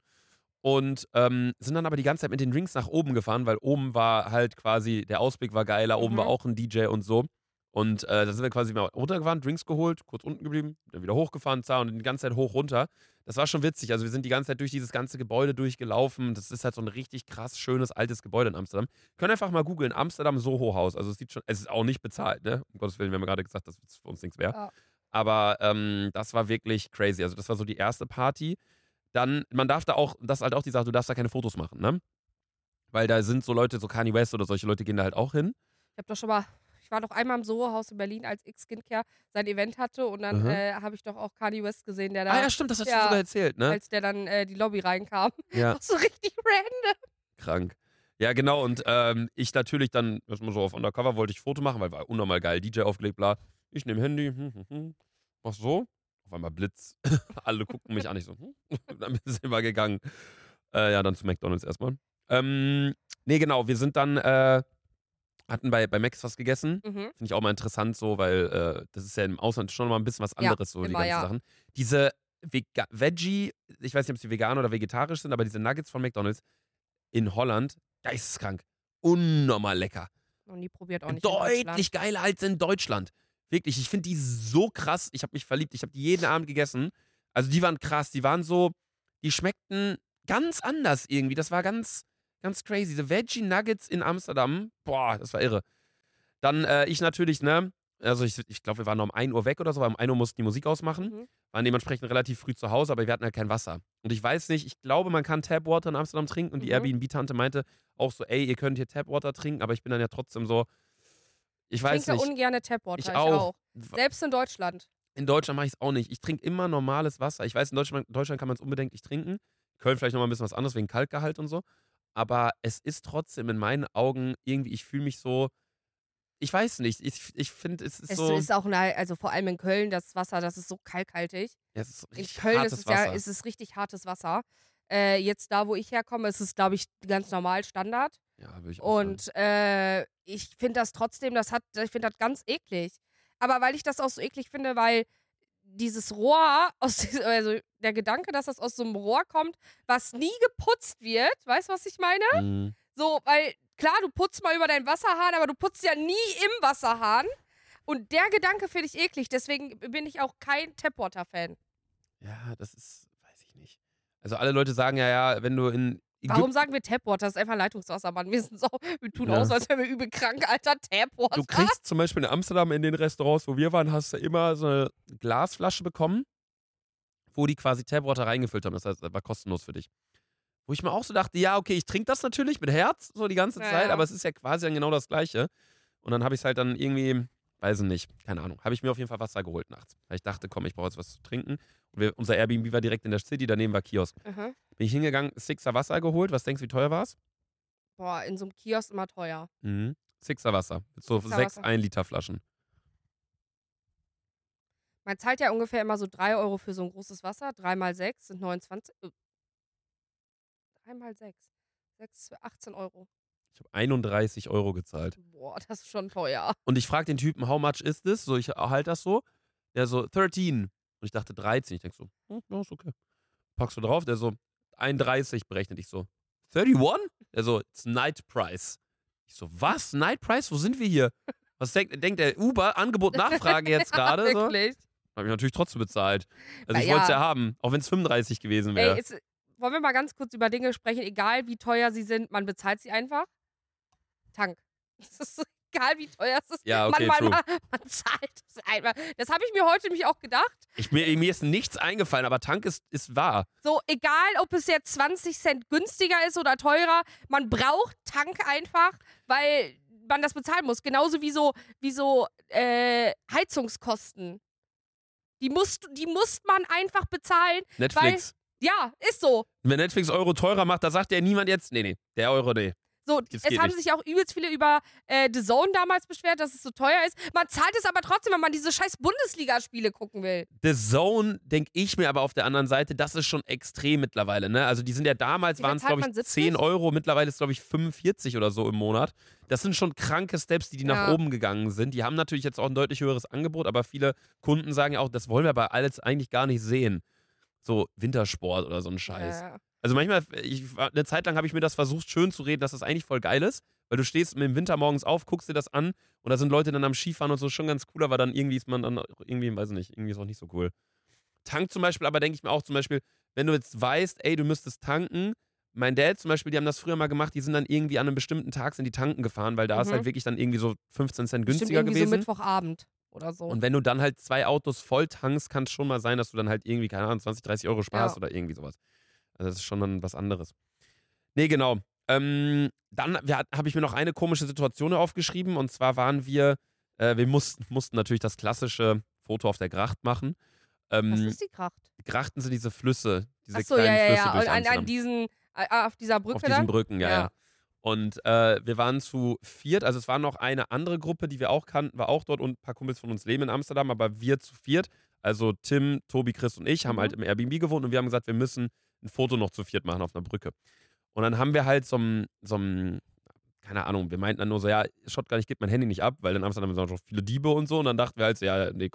Und ähm, sind dann aber die ganze Zeit mit den Drinks nach oben gefahren, weil oben war halt quasi, der Ausblick war geiler, oben Mhm. war auch ein D J und so. Und äh, da sind wir quasi mal runtergefahren, Drinks geholt, kurz unten geblieben, dann wieder hochgefahren, zahl, und die ganze Zeit hoch runter. Das war schon witzig. Also wir sind die ganze Zeit durch dieses ganze Gebäude durchgelaufen. Das ist halt so ein richtig krass schönes altes Gebäude in Amsterdam. Könnt einfach mal googeln, Amsterdam Soho-Haus. Also es sieht schon, es ist auch nicht bezahlt, ne? Um Gottes Willen, wir haben ja gerade gesagt, dass es für uns nichts wäre. Ja. Aber ähm, das war wirklich crazy. Also das war so die erste Party. Dann, man darf da auch, das ist halt auch die Sache, du darfst da keine Fotos machen, ne? Weil da sind so Leute, so Kanye West oder solche Leute gehen da halt auch hin. Ich habe doch schon mal, ich war doch einmal im Soho-Haus in Berlin, als X-Skincare sein Event hatte und dann Mhm. äh, habe ich doch auch Kanye West gesehen, der da, Ah ja, stimmt, das hast Ja. du sogar erzählt, ne? als der dann äh, die Lobby reinkam. Ja, Auch so richtig random. krank. Ja, genau, und ähm, ich natürlich dann, erstmal so auf Undercover wollte ich Foto machen, weil war unnormal geil, D J aufgelegt, bla. Ich nehme Handy, hm, hm, hm. Mach so, auf einmal Blitz. Alle gucken mich an, ich so, hm. Dann sind wir gegangen. Äh, ja, dann zu McDonalds erstmal. Ähm, nee, genau, wir sind dann, äh, hatten bei, bei Max was gegessen. Mhm. Finde ich auch mal interessant so, weil äh, das ist ja im Ausland schon mal ein bisschen was Ja, anderes, so die immer, ganzen ja. Sachen. Diese Vega Veggie, ich weiß nicht, ob sie vegan oder vegetarisch sind, aber diese Nuggets von McDonald's in Holland, geisteskrank. Unnormal lecker. Noch nie probiert, auch nicht in Deutschland. Deutlich geiler als in Deutschland. Wirklich, ich finde die so krass. Ich habe mich verliebt. Ich habe die jeden Abend gegessen. Also die waren krass. Die waren so, die schmeckten ganz anders irgendwie. Das war ganz, ganz crazy. Diese Veggie Nuggets in Amsterdam, boah, das war irre. Dann äh, ich natürlich, ne, also ich, ich glaube, wir waren noch um ein Uhr weg oder so, weil um ein Uhr mussten die Musik ausmachen. Mhm. Waren dementsprechend relativ früh zu Hause, aber wir hatten halt kein Wasser. Und ich weiß nicht, ich glaube, man kann Tapwater in Amsterdam trinken und die Mhm. Airbnb-Tante meinte auch so, ey, ihr könnt hier Tapwater trinken, aber ich bin dann ja trotzdem so, ich weiß Ich trinke nicht. ungerne Tapwater, Ich ich auch. auch. Selbst in Deutschland. In Deutschland mache ich es auch nicht. Ich trinke immer normales Wasser. Ich weiß, in Deutschland, Deutschland kann man es unbedenklich trinken. Köln vielleicht nochmal ein bisschen was anderes wegen Kalkgehalt und so. Aber es ist trotzdem in meinen Augen irgendwie, ich fühle mich so, ich weiß nicht. Ich, ich finde, es ist Es so. ist auch, eine, also vor allem in Köln, das Wasser, das ist so kalkhaltig. Ja, es ist In richtig Köln hartes ist es Wasser. ja, ist es richtig hartes Wasser. Äh, jetzt da, wo ich herkomme, ist es, glaube ich, ganz normal Standard. Ja, würde ich auch sagen. Und äh, ich finde das trotzdem, das hat, ich finde das ganz eklig. Aber weil ich das auch so eklig finde, weil dieses Rohr, aus diesem, also der Gedanke, dass das aus so einem Rohr kommt, was nie geputzt wird, weißt du, was ich meine? Mhm. So, weil klar, du putzt mal über deinen Wasserhahn, aber du putzt ja nie im Wasserhahn. Und der Gedanke finde ich eklig, deswegen bin ich auch kein Tapwater-Fan. Ja, das ist, weiß ich nicht. Also alle Leute sagen ja, ja, wenn du in Warum Ägypten, sagen wir Tapwater? Das ist einfach Leitungswasser, Mann. Wir, sind so, wir tun Ja. aus, als wären wir übel krank, Alter. Tapwater. du kriegst zum Beispiel in Amsterdam in den Restaurants, wo wir waren, hast du immer so eine Glasflasche bekommen, wo die quasi Tapwater reingefüllt haben. Das heißt, das war kostenlos für dich. Wo ich mir auch so dachte, ja, okay, ich trinke das natürlich mit Herz so die ganze Ja, Zeit, ja. aber es ist ja quasi dann genau das Gleiche. Und dann habe ich es halt dann irgendwie, weiß ich nicht, keine Ahnung, habe ich mir auf jeden Fall Wasser geholt nachts. Weil ich dachte, komm, ich brauche jetzt was zu trinken. Und wir, unser Airbnb war direkt in der City, daneben war Kiosk. Mhm. Bin ich hingegangen, Sixer Wasser geholt. Was denkst du, wie teuer war es? Boah, in so einem Kiosk immer teuer. Mhm. Sixer Wasser. Mit so Sixer sechs Wasser. ein Liter Flaschen. Man zahlt ja ungefähr immer so drei Euro für so ein großes Wasser. drei mal sechs sind neunundzwanzig. Äh, drei mal sechs. sechs, achtzehn Euro. Ich habe einunddreißig Euro gezahlt. Boah, das ist schon teuer. Und ich frage den Typen, how much is this? So, ich halt das so. Der so, dreizehn. Und ich dachte, dreizehn. Ich denke so, hm, ja, ist okay. Packst du drauf? Der so, einunddreißig berechnet. Ich so, einunddreißig? Der so, it's night price. Ich so, was? Night price? Wo sind wir hier? Was denkt, denkt der Uber? Angebot, Nachfrage jetzt gerade? Ja, So? wirklich. Habe ich natürlich trotzdem bezahlt. Also Na ich wollte es ja. ja haben, auch wenn es fünfunddreißig gewesen wäre. Ey, ist, wollen wir mal ganz kurz über Dinge sprechen, egal wie teuer sie sind, man bezahlt sie einfach? Tank. Das ist egal, wie teuer es ist. Ja, okay, man, true. man, man zahlt es einfach. Das habe ich mir heute nämlich auch gedacht. Ich, mir, mir ist nichts eingefallen, aber Tank ist, ist wahr. So, egal, ob es jetzt zwanzig Cent günstiger ist oder teurer, man braucht Tank einfach, weil man das bezahlen muss. Genauso wie so, wie so äh, Heizungskosten. Die, musst, die muss man einfach bezahlen. Netflix. Ja, ist so. Wenn Netflix Euro teurer macht, da sagt ja niemand jetzt, nee, nee, der Euro, nee. So, Das es geht haben nicht. sich auch übelst viele über äh, The Zone damals beschwert, dass es so teuer ist. Man zahlt es aber trotzdem, wenn man diese scheiß Bundesligaspiele gucken will. The Zone, denke ich mir aber auf der anderen Seite, das ist schon extrem mittlerweile, ne? Also die sind ja damals, Wie viel waren es zahlt glaube man, ich siebzig? zehn Euro, mittlerweile ist es glaube ich fünfundvierzig oder so im Monat. Das sind schon kranke Steps, die, die nach Ja. oben gegangen sind. Die haben natürlich jetzt auch ein deutlich höheres Angebot, aber viele Kunden sagen ja auch, das wollen wir bei alles eigentlich gar nicht sehen. So Wintersport oder so ein Scheiß. Ja. Also manchmal, ich, eine Zeit lang habe ich mir das versucht, schön zu reden, dass das eigentlich voll geil ist, weil du stehst im Winter morgens auf, guckst dir das an und da sind Leute dann am Skifahren und so, schon ganz cool, aber dann irgendwie ist man dann, irgendwie, weiß ich nicht, irgendwie ist auch nicht so cool. Tank zum Beispiel, aber denke ich mir auch zum Beispiel, wenn du jetzt weißt, ey, du müsstest tanken, mein Dad zum Beispiel, die haben das früher mal gemacht, die sind dann irgendwie an einem bestimmten Tag sind die tanken gefahren, weil da ist Mhm. halt wirklich dann irgendwie so fünfzehn Cent Bestimmt günstiger irgendwie gewesen. so Mittwochabend oder so. Und wenn du dann halt zwei Autos voll tankst, kann es schon mal sein, dass du dann halt irgendwie, keine Ahnung, zwanzig, dreißig Euro sparst Ja. oder irgendwie sowas. Also das ist schon dann was anderes. Nee, genau. Ähm, dann habe ich mir noch eine komische Situation aufgeschrieben und zwar waren wir, äh, wir mussten, mussten natürlich das klassische Foto auf der Gracht machen. Ähm, Was ist die Kracht? Grachten sind diese Flüsse, diese Achso, kleinen ja, ja, Flüsse ja. durch Und an, Amsterdam. an diesen, äh, auf dieser Brücke Auf diesen dann? Brücken, ja, Ja. ja. Und äh, wir waren zu viert, also es war noch eine andere Gruppe, die wir auch kannten, war auch dort und ein paar Kumpels von uns leben in Amsterdam, aber wir zu viert, also Tim, Tobi, Chris und ich, haben Mhm. halt im Airbnb gewohnt und wir haben gesagt, wir müssen ein Foto noch zu viert machen auf einer Brücke. Und dann haben wir halt so ein, so ein keine Ahnung, wir meinten dann nur so, ja, Shotgun, ich gebe mein Handy nicht ab, weil in Amsterdam sind auch schon viele Diebe und so und dann dachten wir halt so, ja, nee, komm,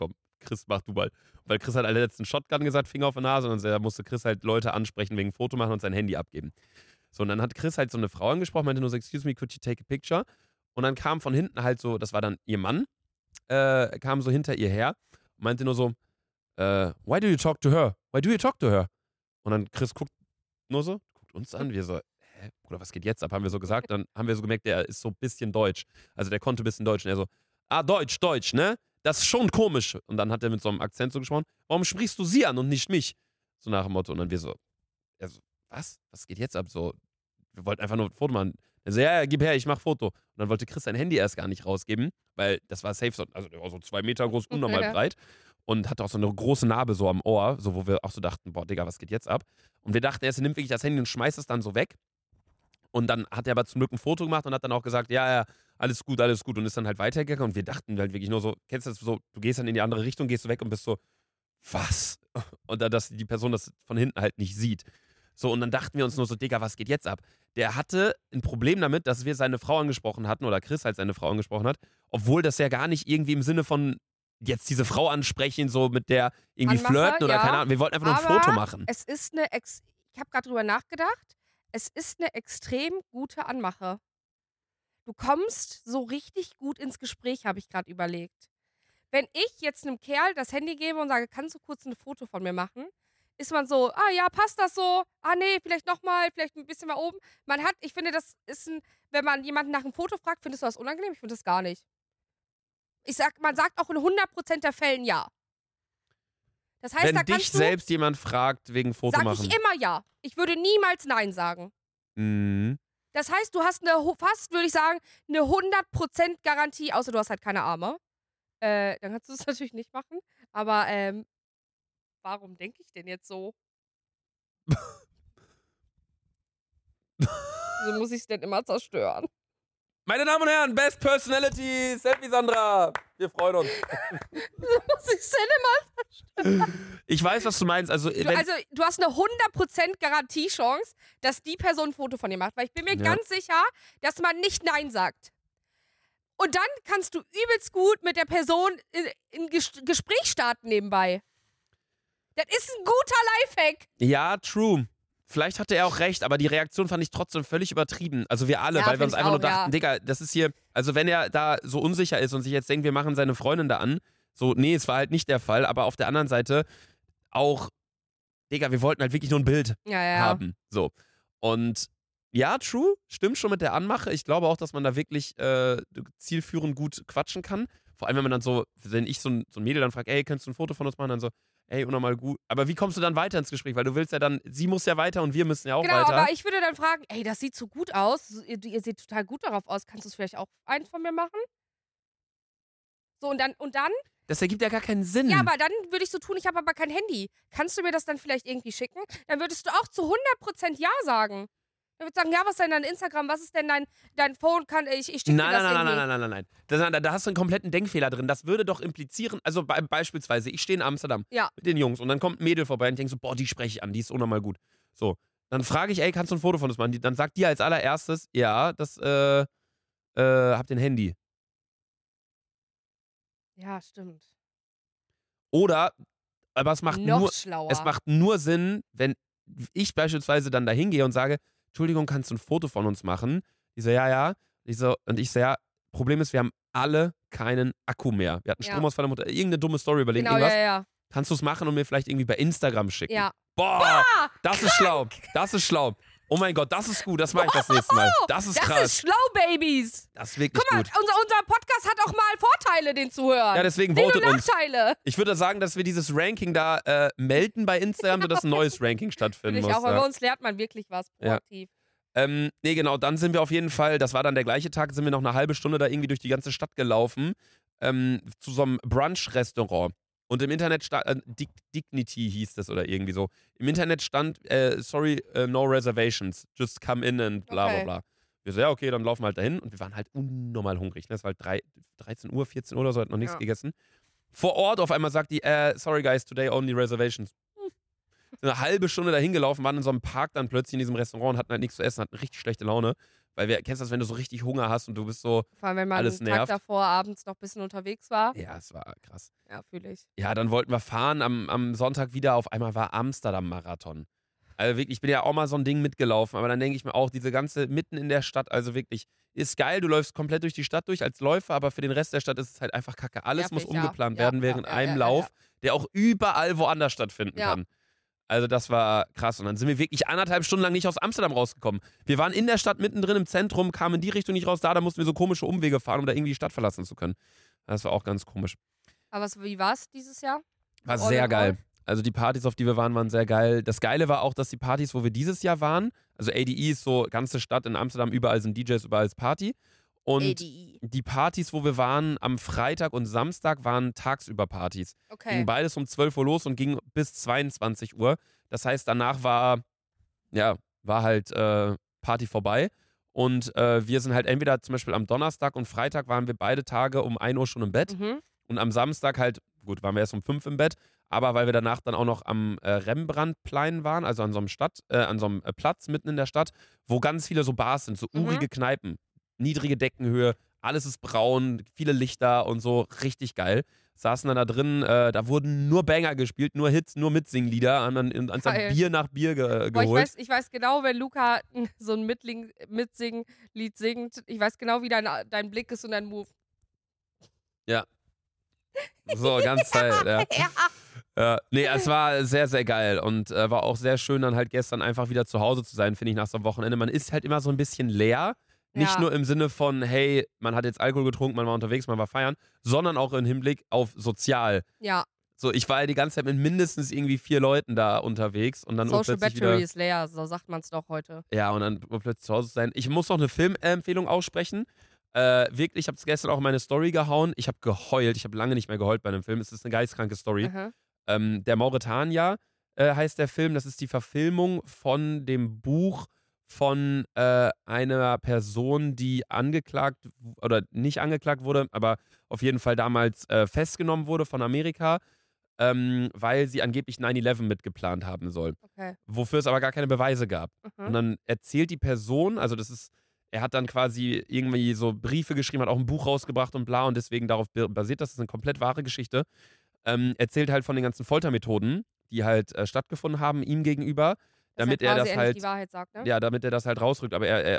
Chris, mach du mal. Weil Chris hat letzten einen Shotgun gesagt, Finger auf die Nase, und dann musste Chris halt Leute ansprechen wegen Foto machen und sein Handy abgeben. So, und dann hat Chris halt so eine Frau angesprochen, meinte nur so, excuse me, could you take a picture? Und dann kam von hinten halt so, das war dann ihr Mann, äh, kam so hinter ihr her und meinte nur so, äh, why do you talk to her? Why do you talk to her? Und dann Chris guckt nur so, guckt uns an, wir so, hä, Bruder, was geht jetzt ab? Haben wir so gesagt. Dann haben wir so gemerkt, der ist so ein bisschen deutsch. Also der konnte ein bisschen Deutsch. Und er so, ah, Deutsch, Deutsch, ne? Das ist schon komisch. Und dann hat er mit so einem Akzent so gesprochen, warum sprichst du sie an und nicht mich? So nach dem Motto. Und dann wir so, er so, was? Was geht jetzt ab? So, wir wollten einfach nur ein Foto machen. Er so, ja, ja, gib her, ich mach Foto. Und dann wollte Chris sein Handy erst gar nicht rausgeben, weil das war safe, so, also der war so zwei Meter groß, unnormal breit. Und hatte auch so eine große Narbe so am Ohr, so wo wir auch so dachten, boah, Digga, was geht jetzt ab? Und wir dachten erst, er nimmt wirklich das Handy und schmeißt es dann so weg. Und dann hat er aber zum Glück ein Foto gemacht und hat dann auch gesagt, ja, ja, alles gut, alles gut. Und ist dann halt weitergegangen. Und wir dachten halt wirklich nur so, kennst du das so, du gehst dann in die andere Richtung, gehst du weg und bist so, was? Und dann, dass die Person das von hinten halt nicht sieht. So, und dann dachten wir uns nur so, Digga, was geht jetzt ab? Der hatte ein Problem damit, dass wir seine Frau angesprochen hatten, oder Chris halt seine Frau angesprochen hat, obwohl das ja gar nicht irgendwie im Sinne von jetzt diese Frau ansprechen, so mit der irgendwie Anmache, flirten oder ja. keine Ahnung. Wir wollten einfach nur ein Aber Foto machen. Es ist eine, Ex ich habe gerade drüber nachgedacht, es ist eine extrem gute Anmache. Du kommst so richtig gut ins Gespräch, habe ich gerade überlegt. Wenn ich jetzt einem Kerl das Handy gebe und sage, kannst du kurz ein Foto von mir machen? Ist man so, ah ja, passt das so? Ah nee, vielleicht nochmal, vielleicht ein bisschen mal oben. Man hat, ich finde, das ist ein, wenn man jemanden nach einem Foto fragt, findest du das unangenehm? Ich finde das gar nicht. Ich sag, man sagt auch in hundert Prozent der Fällen ja. Das heißt, Wenn da dich kannst du, selbst jemand fragt wegen Foto sag machen. ich immer ja. Ich würde niemals nein sagen. Mhm. Das heißt, du hast eine, fast, würde ich sagen, eine hundert Prozent Garantie, außer du hast halt keine Arme. Äh, dann kannst du es natürlich nicht machen. Aber, ähm, warum denke ich denn jetzt so? Wieso muss ich es denn immer zerstören? Meine Damen und Herren, Best Personality, Selfie Sandra. Wir freuen uns. Wieso muss ich es denn immer zerstören? Ich weiß, was du meinst. Also, Du, wenn, also, du hast eine hundert Prozent Garantiechance, dass die Person ein Foto von dir macht. Weil ich bin mir Ja. ganz sicher, dass man nicht Nein sagt. Und dann kannst du übelst gut mit der Person in, in Ges Gespräch starten nebenbei. Das ist ein guter Lifehack. ja, true. Vielleicht hatte er auch recht, aber die Reaktion fand ich trotzdem völlig übertrieben. Also wir alle, Ja, weil wir find uns ich einfach nur auch, dachten, ja. Digga, das ist hier, also wenn er da so unsicher ist und sich jetzt denkt, wir machen seine Freundin da an, so, nee, es war halt nicht der Fall, aber auf der anderen Seite auch, Digga, wir wollten halt wirklich nur ein Bild Ja, ja. haben. So. Und ja, true, stimmt schon mit der Anmache. Ich glaube auch, dass man da wirklich äh, zielführend gut quatschen kann. Vor allem, wenn man dann so, wenn ich so ein, so ein Mädel dann frage, ey, kannst du ein Foto von uns machen? Dann so, ey, unnormal gut. Aber wie kommst du dann weiter ins Gespräch? Weil du willst ja dann, sie muss ja weiter und wir müssen ja auch Genau, weiter. aber ich würde dann fragen, ey, das sieht so gut aus. Ihr, ihr seht total gut darauf aus. Kannst du es vielleicht auch eins von mir machen? So, und dann, und dann? Das ergibt ja gar keinen Sinn. Ja, aber dann würde ich so tun, ich habe aber kein Handy. Kannst du mir das dann vielleicht irgendwie schicken? Dann würdest du auch zu hundert Prozent Ja sagen. Dann würdest du sagen, ja, was ist denn dein Instagram? Was ist denn dein, dein Phone? Kann, ich ich schicke dir Nein, das nein, nein, irgendwie. nein, nein, nein, nein, nein. Da, da hast du einen kompletten Denkfehler drin. Das würde doch implizieren, also be beispielsweise, ich stehe in Amsterdam Ja. mit den Jungs und dann kommt ein Mädel vorbei und ich denke so, boah, die spreche ich an, die ist unnormal gut. So, dann frage ich, ey, kannst du ein Foto von uns machen? Die, dann sagt die als allererstes, ja, das, äh, äh, habt ihr ein Handy. Ja, stimmt. Oder, aber es macht Noch nur, schlauer. es macht nur Sinn, wenn ich beispielsweise dann da hingehe und sage, Entschuldigung, kannst du ein Foto von uns machen? Die so, ja, ja. Ich so, und ich so, ja, Problem ist, wir haben alle keinen Akku mehr. Wir hatten Ja. Stromausfall, Mutter, irgendeine dumme Story überlegen, genau, irgendwas. ja, ja. Kannst du es machen und mir vielleicht irgendwie bei Instagram schicken? Ja. Boah, das ist schlau. Das ist schlau. Oh mein Gott, das ist gut. Das mache ich das nächste Mal. Das ist Das krass. ist schlau, Babies. Das ist wirklich Guck mal, gut. unser, unser Podcast hat auch mal Vorteile, den zu hören. Ja, deswegen Nicht votet nur uns. Nachteile. Ich würde sagen, dass wir dieses Ranking da äh, melden bei Instagram, sodass ein neues Ranking stattfinden Finde ich muss. auch, weil ja. bei uns lernt man wirklich was Ja. proaktiv. Ähm, nee, genau, dann sind wir auf jeden Fall, das war dann der gleiche Tag, sind wir noch eine halbe Stunde da irgendwie durch die ganze Stadt gelaufen, ähm, zu so einem Brunch-Restaurant. Und im Internet stand, äh, Dig Dignity hieß das oder irgendwie so. Im Internet stand, äh, sorry, uh, no reservations, just come in and bla bla Okay. bla. Wir so, ja, okay, dann laufen wir halt dahin und wir waren halt unnormal hungrig. Ne? Es war halt drei, dreizehn Uhr, vierzehn Uhr oder so, hat noch nichts Ja. gegessen. Vor Ort auf einmal sagt die, äh, sorry guys, today only reservations. Sind eine halbe Stunde dahin gelaufen, waren in so einem Park dann plötzlich in diesem Restaurant und hatten halt nichts zu essen, hatten richtig schlechte Laune. Weil wir, kennst du das, wenn du so richtig Hunger hast und du bist so, Vor allem, wenn man alles einen Tag nervt. davor abends noch ein bisschen unterwegs war. Ja, es war krass. Ja, fühle ich. Ja, dann wollten wir fahren am, am Sonntag wieder. Auf einmal war Amsterdam-Marathon. Also wirklich, ich bin ja auch mal so ein Ding mitgelaufen, aber dann denke ich mir auch, diese ganze mitten in der Stadt, also wirklich, ist geil, du läufst komplett durch die Stadt durch als Läufer, aber für den Rest der Stadt ist es halt einfach kacke. Alles Nervig, muss ja. umgeplant Ja, werden ja, während ja, einem ja, ja, Lauf, ja. der auch überall woanders stattfinden Ja. kann. Also das war krass. Und dann sind wir wirklich anderthalb Stunden lang nicht aus Amsterdam rausgekommen. Wir waren in der Stadt mittendrin im Zentrum, kamen in die Richtung nicht raus, da, da mussten wir so komische Umwege fahren, um da irgendwie die Stadt verlassen zu können. Das war auch ganz komisch. Aber was, wie war es dieses Jahr? War So all sehr in geil. all? Also die Partys, auf die wir waren, waren sehr geil. Das Geile war auch, dass die Partys, wo wir dieses Jahr waren, also A D E ist so ganze Stadt in Amsterdam, überall sind D Js, überall ist Party. Und A D E. die Partys, wo wir waren, am Freitag und Samstag, waren tagsüber Partys. Okay. Ging beides um zwölf Uhr los und ging bis zweiundzwanzig Uhr. Das heißt, danach war, ja, war halt äh, Party vorbei. Und äh, wir sind halt entweder zum Beispiel am Donnerstag und Freitag waren wir beide Tage um ein Uhr schon im Bett. Mhm. Und am Samstag halt, gut, waren wir erst um fünf im Bett, aber weil wir danach dann auch noch am äh, Rembrandtplein waren, also an so einem Stadt, äh, an so einem äh, Platz mitten in der Stadt, wo ganz viele so Bars sind, so Mhm. urige Kneipen, niedrige Deckenhöhe, alles ist braun, viele Lichter und so, richtig geil. Saßen dann da drin, äh, da wurden nur Banger gespielt, nur Hits, nur Mitsinglieder, haben dann in- anstatt Geil. Bier nach Bier ge Boah, ich, geholt. weiß, ich weiß genau, wenn Luca so ein Mitling, Mitsingen-Lied singt, ich weiß genau, wie dein, dein Blick ist und dein Move. Ja. So, ganz Zeit, ja. Ja. Ja, nee, es war sehr, sehr geil und äh, war auch sehr schön, dann halt gestern einfach wieder zu Hause zu sein, finde ich, nach so einem Wochenende. Man ist halt immer so ein bisschen leer. Nicht Ja. nur im Sinne von, hey, man hat jetzt Alkohol getrunken, man war unterwegs, man war feiern, sondern auch im Hinblick auf sozial. Ja, So, ich war ja die ganze Zeit mit mindestens irgendwie vier Leuten da unterwegs und dann Social plötzlich Battery wieder, ist leer, so sagt man es doch heute. ja, und dann plötzlich zu Hause zu sein. Ich muss noch eine Filmempfehlung aussprechen. Äh, wirklich, ich habe es gestern auch in meine Story gehauen. Ich habe geheult. Ich habe lange nicht mehr geheult bei einem Film. Es ist eine geistkranke Story. Aha. Ähm, der Mauretanier äh, heißt der Film. Das ist die Verfilmung von dem Buch von äh, einer Person, die angeklagt w- oder nicht angeklagt wurde, aber auf jeden Fall damals äh, festgenommen wurde von Amerika, ähm, weil sie angeblich neun elf mitgeplant haben soll. Okay. Wofür es aber gar keine Beweise gab. Mhm. Und dann erzählt die Person, also das ist, er hat dann quasi irgendwie so Briefe geschrieben, hat auch ein Buch rausgebracht und bla und deswegen darauf be- basiert das, das ist eine komplett wahre Geschichte. Ähm, erzählt halt von den ganzen Foltermethoden, die halt äh, stattgefunden haben ihm gegenüber, Dass damit er er quasi das endlich halt, die Wahrheit sagt, ne? ja, damit er das halt rausrückt, aber er, er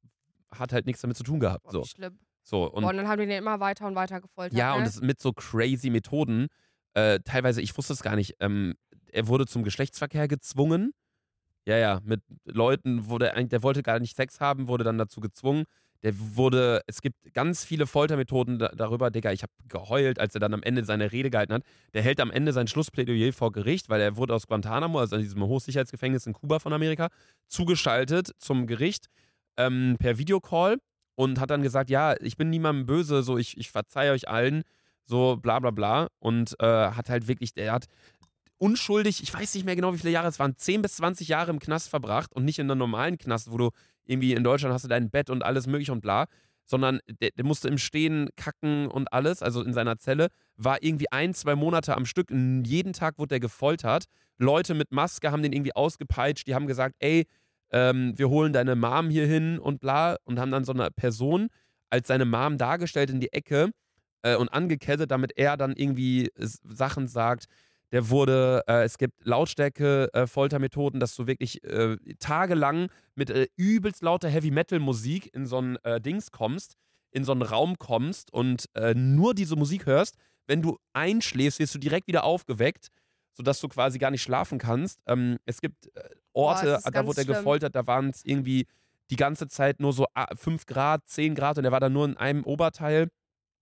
hat halt nichts damit zu tun gehabt. Boah, So, wie schlimm. so und Boah, und dann haben die den immer weiter und weiter gefoltert, ja, ne? und das mit so crazy Methoden. Äh, teilweise, ich wusste es gar nicht, ähm, er wurde zum Geschlechtsverkehr gezwungen. Ja, ja, mit Leuten, wo der, eigentlich- der wollte gar nicht Sex haben, wurde dann dazu gezwungen. Der wurde, es gibt ganz viele Foltermethoden da, darüber, Digga, ich habe geheult, als er dann am Ende seine Rede gehalten hat. Der hält am Ende sein Schlussplädoyer vor Gericht, weil er wurde aus Guantanamo, also in diesem Hochsicherheitsgefängnis in Kuba von Amerika, zugeschaltet zum Gericht ähm, per Videocall und hat dann gesagt, ja, ich bin niemandem böse, so ich, ich verzeihe euch allen, so bla bla bla. Und äh, hat halt wirklich, der hat unschuldig, ich weiß nicht mehr genau, wie viele Jahre es waren, zehn bis zwanzig Jahre im Knast verbracht und nicht in einem normalen Knast, wo du irgendwie in Deutschland hast du dein Bett und alles mögliche und bla, sondern der, der musste im Stehen kacken und alles, also in seiner Zelle, war irgendwie ein, zwei Monate am Stück, jeden Tag wurde er gefoltert. Leute mit Maske haben den irgendwie ausgepeitscht, die haben gesagt, ey, ähm, wir holen deine Mom hier hin und bla und haben dann so eine Person als seine Mom dargestellt in die Ecke äh, und angekettet, damit er dann irgendwie s- Sachen sagt. Der wurde, äh, es gibt Lautstärke-Foltermethoden, dass du wirklich äh, tagelang mit äh, übelst lauter Heavy-Metal-Musik in so ein äh, Dings kommst, in so einen Raum kommst und äh, nur diese Musik hörst. Wenn du einschläfst, wirst du direkt wieder aufgeweckt, sodass du quasi gar nicht schlafen kannst. Ähm, es gibt äh, Boah, Orte, es ist da ganz wurde er schlimm. gefoltert, da waren es irgendwie die ganze Zeit nur so fünf Grad, zehn Grad und er war dann nur in einem Oberteil.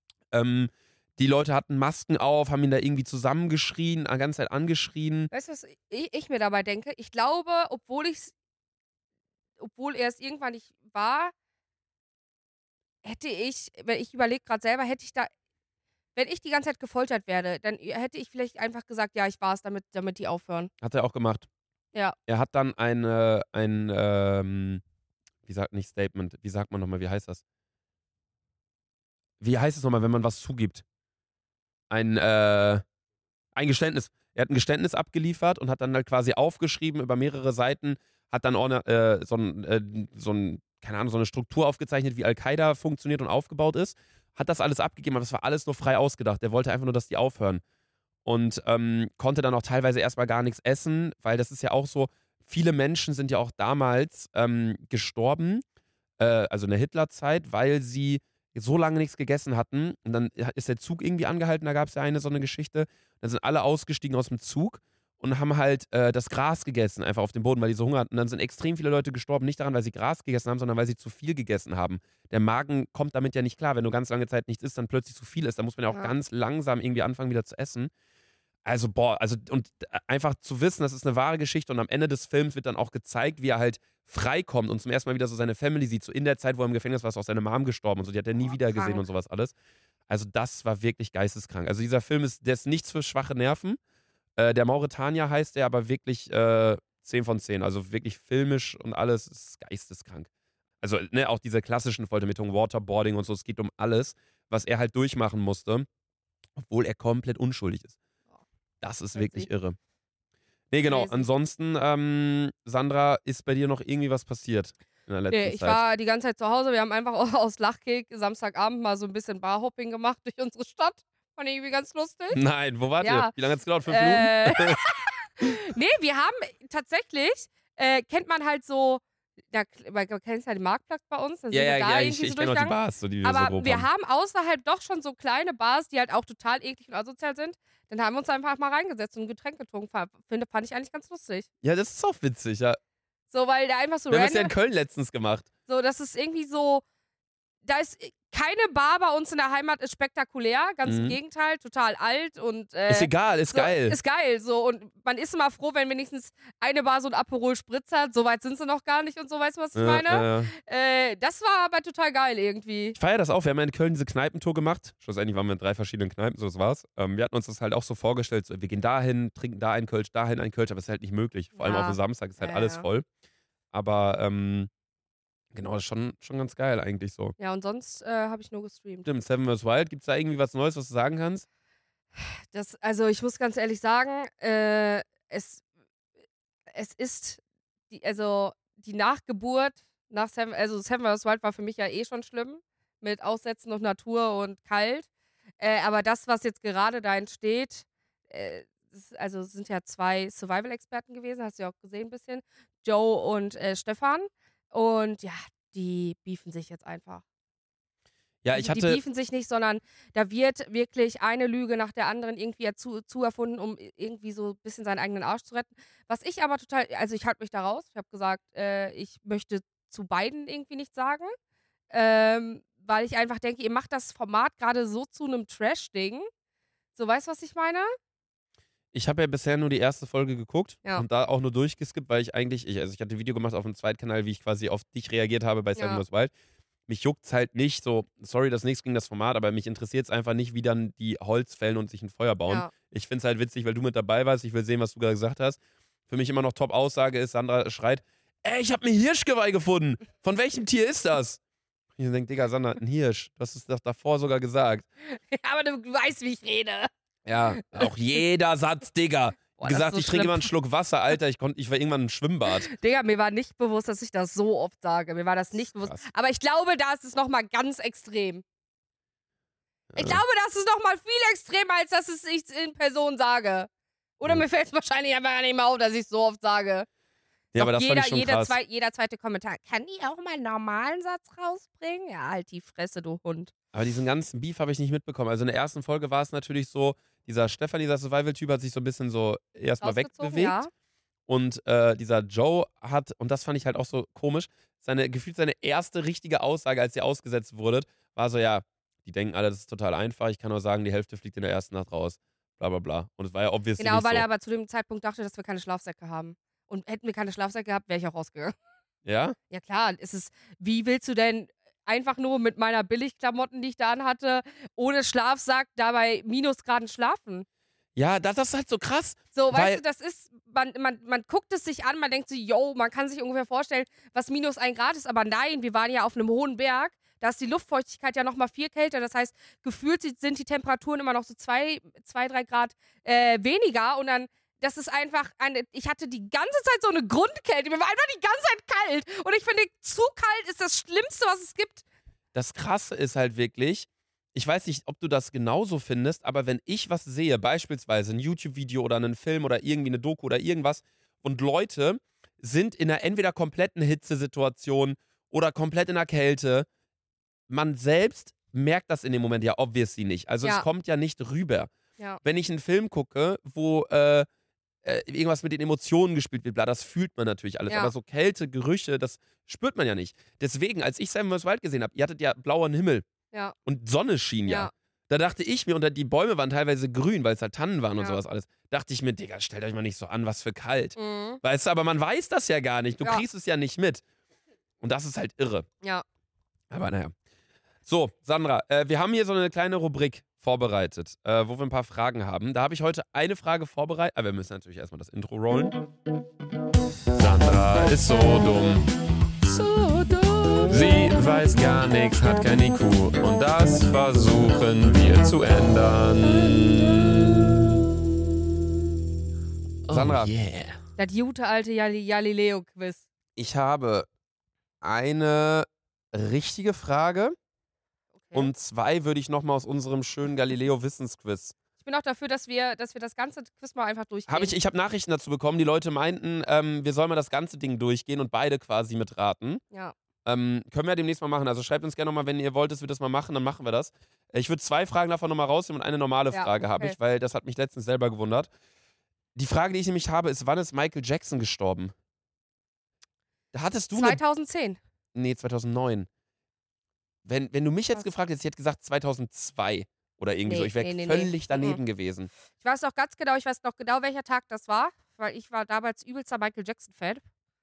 Ähm, die Leute hatten Masken auf, haben ihn da irgendwie zusammengeschrien, die ganze Zeit angeschrien. Weißt du, was ich, ich mir dabei denke? Ich glaube, obwohl ich's, obwohl er es irgendwann nicht war, hätte ich, wenn ich überlege gerade selber, hätte ich da, wenn ich die ganze Zeit gefoltert werde, dann hätte ich vielleicht einfach gesagt, ja, ich war es, damit, damit die aufhören. Hat er auch gemacht. Ja. Er hat dann eine, ein, ähm, wie sagt nicht Statement, wie sagt man nochmal, wie heißt das? Wie heißt es nochmal, wenn man was zugibt? Ein, äh, ein Geständnis. Er hat ein Geständnis abgeliefert und hat dann halt quasi aufgeschrieben über mehrere Seiten, hat dann auch ne, äh, so ein, äh, so ein keine Ahnung, so eine Struktur aufgezeichnet, wie Al-Qaida funktioniert und aufgebaut ist. Hat das alles abgegeben, aber das war alles nur frei ausgedacht. Der wollte einfach nur, dass die aufhören. Und ähm, konnte dann auch teilweise erstmal gar nichts essen, weil das ist ja auch so, viele Menschen sind ja auch damals ähm, gestorben, äh, also in der Hitlerzeit, weil sie so lange nichts gegessen hatten. Und dann ist der Zug irgendwie angehalten, da gab es ja eine so eine Geschichte. Dann sind alle ausgestiegen aus dem Zug und haben halt äh, das Gras gegessen, einfach auf dem Boden, weil die so Hunger hatten. Und dann sind extrem viele Leute gestorben, nicht daran, weil sie Gras gegessen haben, sondern weil sie zu viel gegessen haben. Der Magen kommt damit ja nicht klar. Wenn du ganz lange Zeit nichts isst, dann plötzlich zu viel ist. Dann muss man ja auch Ja. ganz langsam irgendwie anfangen, wieder zu essen. Also, boah, also, und einfach zu wissen, das ist eine wahre Geschichte und am Ende des Films wird dann auch gezeigt, wie er halt freikommt und zum ersten Mal wieder so seine Family sieht. So in der Zeit, wo er im Gefängnis war, ist auch seine Mom gestorben und so, die hat er nie Oh, wieder gesehen krank. und sowas alles. Also, das war wirklich geisteskrank. Also, dieser Film ist, der ist nichts für schwache Nerven. Äh, der Mauretanier heißt der, aber wirklich äh, zehn von zehn. Also, wirklich filmisch und alles ist geisteskrank. Also, ne, auch diese klassischen Foltermethoden, Waterboarding und so, es geht um alles, was er halt durchmachen musste, obwohl er komplett unschuldig ist. Das ist Crazy. wirklich irre. Nee, genau. Crazy. Ansonsten, ähm, Sandra, ist bei dir noch irgendwie was passiert in der letzten Nee, ich Zeit? war die ganze Zeit zu Hause. Wir haben einfach aus Lachkick Samstagabend mal so ein bisschen Barhopping gemacht durch unsere Stadt. Fand ich irgendwie ganz lustig. Nein, wo wart Ja. ihr? Wie lange hat es gedauert? Fünf Äh, Minuten? nee, wir haben tatsächlich, äh, kennt man halt so, da, man kennt ja den Marktplatz bei uns, dann ja, sind ja, wir da ja, ich, irgendwie ich so kenne auch die durchgegangen. Bars, so, die wir so Aber grob wir haben. haben außerhalb doch schon so kleine Bars, die halt auch total eklig und asozial sind. Dann haben wir uns einfach mal reingesetzt und ein Getränk getrunken. Fa- Finde, fand ich eigentlich ganz lustig. Ja, das ist auch witzig, ja. So, weil da einfach so Wir haben das ja in random, Köln letztens gemacht. so, das ist irgendwie so, da ist keine Bar bei uns in der Heimat ist spektakulär, ganz im Mhm. Gegenteil, total alt und äh, Ist egal, ist so, geil. Ist geil, so, und man ist immer froh, wenn wenigstens eine Bar so ein Aperol Spritz hat. So weit sind sie noch gar nicht und so, weißt du, was ich Ja, meine? äh, Äh, das war aber total geil irgendwie. Ich feiere das auch. Wir haben ja in Köln diese Kneipentour gemacht. Schlussendlich waren wir in drei verschiedenen Kneipen, so das war's. Ähm, wir hatten uns das halt auch so vorgestellt, so, wir gehen dahin, trinken da einen Kölsch, dahin einen Kölsch, aber es ist halt nicht möglich. Vor allem Ja. auf dem Samstag ist halt Ja, alles ja. voll. Aber ähm, genau, das ist schon, schon ganz geil eigentlich so. Ja, und sonst äh, habe ich nur gestreamt. Stimmt, Seven versus. Wild, gibt es da irgendwie was Neues, was du sagen kannst? Das, also ich muss ganz ehrlich sagen, äh, es, es ist, die, also die Nachgeburt nach Seven, also Seven versus. Wild war für mich ja eh schon schlimm, mit Aussetzen und Natur und kalt. Äh, aber das, was jetzt gerade da entsteht, äh, das, also es sind ja zwei Survival-Experten gewesen, hast du ja auch gesehen ein bisschen, Joe und äh, Stefan. Und ja, die beefen sich jetzt einfach. Ja, Also ich die hatte. beefen sich nicht, sondern da wird wirklich eine Lüge nach der anderen irgendwie zu, zu erfunden, um irgendwie so ein bisschen seinen eigenen Arsch zu retten. Was ich aber total, also ich halte mich da raus. Ich habe gesagt, äh, ich möchte zu beiden irgendwie nichts sagen, ähm, weil ich einfach denke, ihr macht das Format gerade so zu einem Trash-Ding. So, weißt du, was ich meine? Ich habe ja bisher nur die erste Folge geguckt Ja. und da auch nur durchgeskippt, weil ich eigentlich, ich, also ich hatte ein Video gemacht auf dem Zweitkanal, wie ich quasi auf dich reagiert habe bei Seven Ja. versus. Wild. Mich juckt's halt nicht so, sorry, das ist nichts gegen das Format, aber mich interessiert es einfach nicht, wie dann die Holz fällen und sich ein Feuer bauen. Ja. Ich finde es halt witzig, weil du mit dabei warst. Ich will sehen, was du gerade gesagt hast. Für mich immer noch Top-Aussage ist, Sandra schreit, ey, ich habe ein Hirschgeweih gefunden. Von welchem Tier ist das? Ich denke, Digga, Sandra, ein Hirsch. Du hast es doch davor sogar gesagt. Aber du weißt, wie ich rede. Ja, auch jeder Satz, Digga. Boah, das gesagt, ist so ich trinke schlimm. immer einen Schluck Wasser, Alter. Ich, konnt, ich war irgendwann im Schwimmbad. Digga, mir war nicht bewusst, dass ich das so oft sage. Mir war das nicht bewusst. Krass. Aber ich glaube, da ist es nochmal ganz extrem. Ich Ja. glaube, das ist nochmal viel extremer, als dass es ich in Person sage. Oder Ja. mir fällt es wahrscheinlich einfach nicht mehr auf, dass ich es so oft sage. Ja, aber Doch das jeder, fand ich schon jeder, krass. zwei, jeder zweite Kommentar. Kann die auch mal einen normalen Satz rausbringen? Ja, halt die Fresse, du Hund. Aber diesen ganzen Beef habe ich nicht mitbekommen. Also in der ersten Folge war es natürlich so, dieser Stefan, dieser Survival-Typ, hat sich so ein bisschen so erstmal Rausgezogen, wegbewegt. ja. Und äh, dieser Joe hat, und das fand ich halt auch so komisch, seine, gefühlt seine erste richtige Aussage, als sie ausgesetzt wurde, war so, ja, die denken alle, das ist total einfach. Ich kann nur sagen, die Hälfte fliegt in der ersten Nacht raus. Bla bla bla. Und es war ja obviously Genau, nicht weil so. er aber zu dem Zeitpunkt dachte, dass wir keine Schlafsäcke haben. Und hätten wir keine Schlafsäcke gehabt, wäre ich auch rausgegangen. Ja? Ja klar, es ist, wie willst du denn einfach nur mit meiner Billigklamotten, die ich da anhatte, ohne Schlafsack, dabei Minusgraden schlafen? Ja, das, das ist halt so krass. So, Weil- weißt du, das ist, man, man, man guckt es sich an, man denkt so, yo, man kann sich ungefähr vorstellen, was minus ein Grad ist, aber nein, wir waren ja auf einem hohen Berg, da ist die Luftfeuchtigkeit ja nochmal viel kälter, das heißt, gefühlt sind die Temperaturen immer noch so zwei, zwei drei Grad äh, weniger und dann, das ist einfach, eine, ich hatte die ganze Zeit so eine Grundkälte, mir war einfach die ganze Zeit kalt und ich finde, zu kalt ist das Schlimmste, was es gibt. Das Krasse ist halt wirklich, ich weiß nicht, ob du das genauso findest, aber wenn ich was sehe, beispielsweise ein YouTube-Video oder einen Film oder irgendwie eine Doku oder irgendwas und Leute sind in einer entweder kompletten Hitzesituation oder komplett in der Kälte, man selbst merkt das in dem Moment ja obviously nicht. Also Ja. es kommt ja nicht rüber. Ja. Wenn ich einen Film gucke, wo äh, äh, irgendwas mit den Emotionen gespielt wird, bla, das fühlt man natürlich alles. Ja. Aber so Kälte, Gerüche, das spürt man ja nicht. Deswegen, als ich Seven vs. Wild gesehen habe, ihr hattet ja blauen Himmel Ja. und Sonne schien ja. Ja. Da dachte ich mir, und die Bäume waren teilweise grün, weil es halt Tannen waren und Ja. sowas alles. Dachte ich mir, Digga, stellt euch mal nicht so an, was für kalt. Mhm. Weißt du, aber man weiß das ja gar nicht. Du Ja. kriegst es ja nicht mit. Und das ist halt irre. Ja. Aber naja. So, Sandra, äh, wir haben hier so eine kleine Rubrik vorbereitet, äh, wo wir ein paar Fragen haben. Da habe ich heute eine Frage vorbereitet. Aber wir müssen natürlich erstmal das Intro rollen. Sandra ist so dumm. So dumm. Sie weiß gar nichts, hat kein I Q. Und das versuchen wir zu ändern. Sandra, Oh yeah. Das gute alte Gali- Galileo-Quiz. ich habe eine richtige Frage Okay. und zwei würde ich nochmal aus unserem schönen Galileo-Wissensquiz. Ich bin auch dafür, dass wir, dass wir das ganze Quiz mal einfach durchgehen. Hab ich ich habe Nachrichten dazu bekommen, die Leute meinten, ähm, wir sollen mal das ganze Ding durchgehen und beide quasi mitraten. Ja. Ähm, können wir demnächst mal machen. Also schreibt uns gerne nochmal, wenn ihr wollt, dass wir das mal machen, dann machen wir das. Äh, Ich würde zwei Fragen davon nochmal rausnehmen und eine normale Ja, Frage habe okay. ich, weil das hat mich letztens selber gewundert. Die Frage, die ich nämlich habe, ist, wann ist Michael Jackson gestorben? Da hattest du eine... zweitausendzehn. Nee, zweitausendneun. Wenn, wenn du mich jetzt Was? gefragt hättest, ich hätte gesagt zweitausendzwei oder irgendwie Nee, so. Ich wäre nee, nee, nee. völlig daneben gewesen. Ich weiß noch ganz genau, ich weiß noch genau, welcher Tag das war, weil ich war damals übelster Michael Jackson-Fan.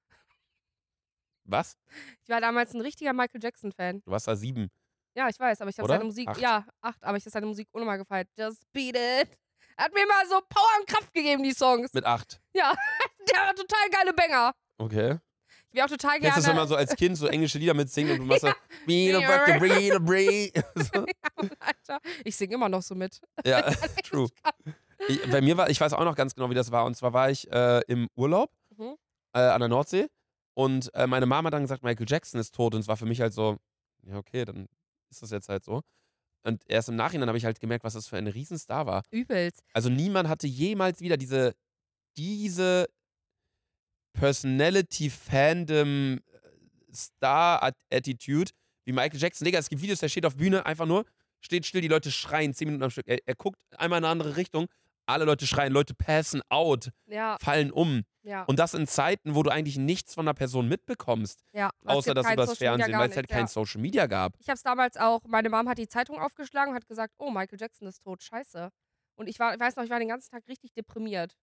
Was? Ich war damals ein richtiger Michael Jackson-Fan. Du warst da sieben. Ja, ich weiß, aber ich habe Oder? seine Musik, Acht. ja, acht, aber ich habe seine Musik unnormal gefeiert. Just beat it. Hat mir mal so Power und Kraft gegeben, die Songs. Mit acht. Ja, der war total geile Banger. Okay. Ich wäre auch total Kennst gerne. du das, wenn man so als Kind so englische Lieder mitsingen und du machst so Breathe, breathe, breathe, breathe. So. Alter, ich singe immer noch so mit. Ja, true. Ich, bei mir war, ich weiß auch noch ganz genau, wie das war. Und zwar war ich äh, im Urlaub Mhm. äh, an der Nordsee und äh, meine Mama hat dann gesagt, Michael Jackson ist tot. Und es war für mich halt so, ja okay, dann ist das jetzt halt so. Und erst im Nachhinein habe ich halt gemerkt, was das für ein Riesenstar war. Übelst. Also niemand hatte jemals wieder diese, diese Personality-Fandom-Star-Attitude wie Michael Jackson. Digga, es gibt Videos, der steht auf Bühne, einfach nur, steht still, die Leute schreien, zehn Minuten am Stück. Er, er guckt einmal in eine andere Richtung, alle Leute schreien, Leute passen out, Ja, fallen um. ja. Und das in Zeiten, wo du eigentlich nichts von einer Person mitbekommst, ja. Es außer gibt das kein übers Social Media, Fernsehen, gar weil es halt nichts, kein ja. Social Media gab. Ich habe es damals auch, meine Mom hat die Zeitung aufgeschlagen und hat gesagt, oh, Michael Jackson ist tot, scheiße. Und ich, war, ich weiß noch, ich war den ganzen Tag richtig deprimiert.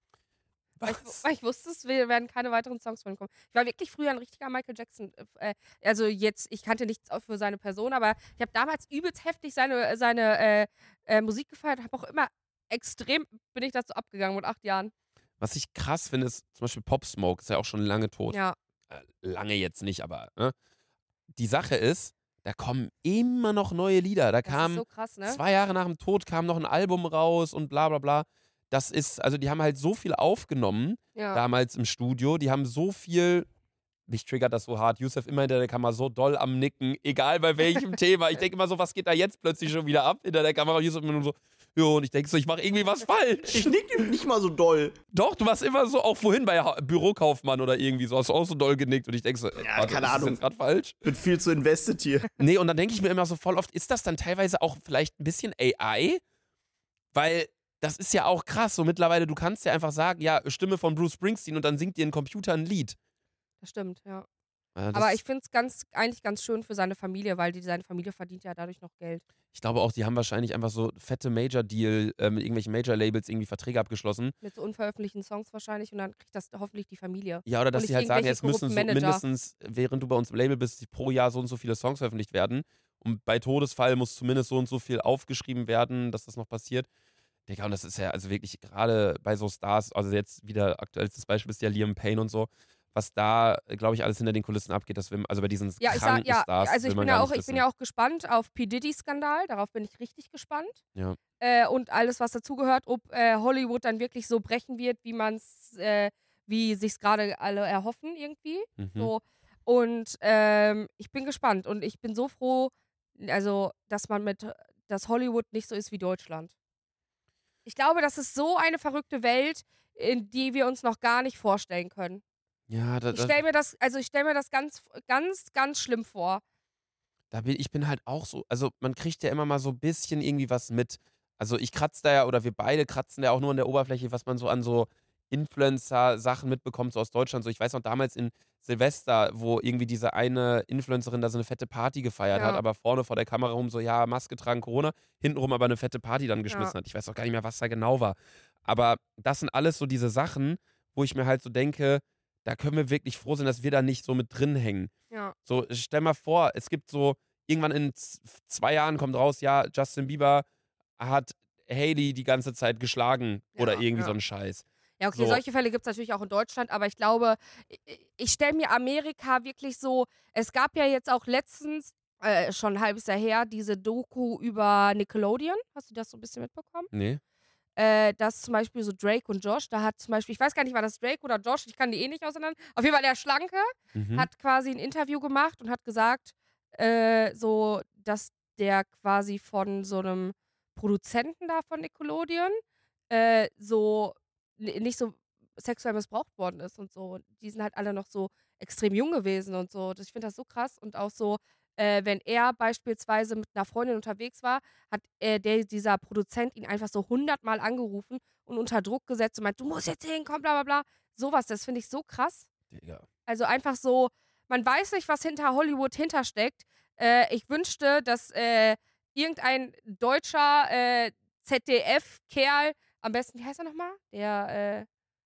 Weil ich, Was? weil ich wusste, es werden keine weiteren Songs von ihm kommen. Ich war wirklich früher ein richtiger Michael Jackson. Äh, also jetzt, ich kannte nichts auch für seine Person, aber ich habe damals übelst heftig seine, seine äh, äh, Musik gefeiert. Habe auch immer extrem, bin ich dazu abgegangen mit acht Jahren. Was ich krass finde, ist zum Beispiel Pop Smoke, ist ja auch schon lange tot. Ja, Äh, lange jetzt nicht, aber ne? Die Sache ist, da kommen immer noch neue Lieder. Da das kam ist so krass, ne? zwei Jahre nach dem Tod kam noch ein Album raus und bla bla bla. Das ist, also die haben halt so viel aufgenommen, Ja. damals im Studio. Die haben so viel, mich triggert das so hart. Yusuf immer hinter der Kamera so doll am Nicken, egal bei welchem Thema. Ich denke immer so, was geht da jetzt plötzlich schon wieder ab hinter der Kamera? Yusuf immer nur so, jo, und ich denke so, ich mache irgendwie was falsch. Ich nick nicht mal so doll. Doch, du warst immer so, auch vorhin bei ha Bürokaufmann oder irgendwie so, hast du auch so doll genickt und ich denke so, äh, Ja, warte, keine ist das Ahnung. jetzt gerade falsch? Bin viel zu invested hier. Nee, und dann denke ich mir immer so voll oft, ist das dann teilweise auch vielleicht ein bisschen A I? Weil das ist ja auch krass, so mittlerweile, du kannst ja einfach sagen, ja, Stimme von Bruce Springsteen und dann singt dir ein Computer ein Lied. Das stimmt, ja. Ja, das, Aber ich finde es ganz, eigentlich ganz schön für seine Familie, weil die, seine Familie verdient ja dadurch noch Geld. ich glaube auch, die haben wahrscheinlich einfach so fette Major-Deal äh, mit irgendwelchen Major-Labels irgendwie Verträge abgeschlossen. Mit so unveröffentlichten Songs wahrscheinlich und dann kriegt das hoffentlich die Familie. Ja, oder dass Und sie nicht halt sagen, irgendwelche jetzt müssen so korrupten Manager. mindestens, während du bei uns im Label bist, pro Jahr so und so viele Songs veröffentlicht werden. Und bei Todesfall muss zumindest so und so viel aufgeschrieben werden, dass das noch passiert. Digga, und das ist ja also wirklich gerade bei so Stars, also jetzt wieder aktuellstes Beispiel ist ja Liam Payne und so, was da, glaube ich, alles hinter den Kulissen abgeht, das will, also bei diesen Ja, ich kranken sag, ja, Stars also will ich man bin ja gar auch, nicht ich bin wissen. ja auch gespannt auf P. Diddy-Skandal, darauf bin ich richtig gespannt. Ja. Äh, und alles, was dazugehört, ob äh, Hollywood dann wirklich so brechen wird, wie man es, äh, wie sich's gerade alle erhoffen irgendwie. Mhm. So. Und ähm, ich bin gespannt und ich bin so froh, also, dass man mit, dass Hollywood nicht so ist wie Deutschland. Ich glaube, das ist so eine verrückte Welt, in die wir uns noch gar nicht vorstellen können. Ja, da, Ich da, stelle mir das, also ich stelle mir das ganz, ganz, ganz schlimm vor. da bin ich bin halt auch so, also man kriegt ja immer mal so ein bisschen irgendwie was mit. Also ich kratze da ja, oder wir beide kratzen ja auch nur an der Oberfläche, was man so an so Influencer-Sachen mitbekommt, so aus Deutschland. So, ich weiß noch damals in Silvester, wo irgendwie diese eine Influencerin da so eine fette Party gefeiert hat, Ja. aber vorne vor der Kamera rum so, ja, Maske tragen, Corona, hintenrum aber eine fette Party dann geschmissen Ja. hat. Ich weiß auch gar nicht mehr, was da genau war. Aber das sind alles so diese Sachen, wo ich mir halt so denke, da können wir wirklich froh sein, dass wir da nicht so mit drin hängen. Ja. So, stell mal vor, es gibt so, irgendwann in z- zwei Jahren kommt raus, ja, Justin Bieber hat Hailey die ganze Zeit geschlagen oder Ja, irgendwie ja. so ein Scheiß. Ja, okay, So. solche Fälle gibt es natürlich auch in Deutschland, aber ich glaube, ich, ich stelle mir Amerika wirklich so, es gab ja jetzt auch letztens, äh, schon ein halbes Jahr her, diese Doku über Nickelodeon. Hast du das so ein bisschen mitbekommen? Nee? Äh, dass zum Beispiel so Drake und Josh, da hat zum Beispiel, ich weiß gar nicht, war das Drake oder Josh, ich kann die eh nicht auseinander. Auf jeden Fall der Schlanke Mhm. hat quasi ein Interview gemacht und hat gesagt, äh, so, dass der quasi von so einem Produzenten da von Nickelodeon äh, so n- nicht so sexuell missbraucht worden ist und so. Und die sind halt alle noch so extrem jung gewesen und so. Das- Ich finde das so krass und auch so, äh, wenn er beispielsweise mit einer Freundin unterwegs war, hat äh, der, dieser Produzent ihn einfach so hundertmal angerufen und unter Druck gesetzt und meint, du musst jetzt hinkommen, bla bla bla. Sowas, das finde ich so krass. Digga. Also einfach so, man weiß nicht, was hinter Hollywood hintersteckt. Äh, ich wünschte, dass äh, irgendein deutscher äh, Z D F-Kerl, am besten, wie heißt er nochmal? Der äh,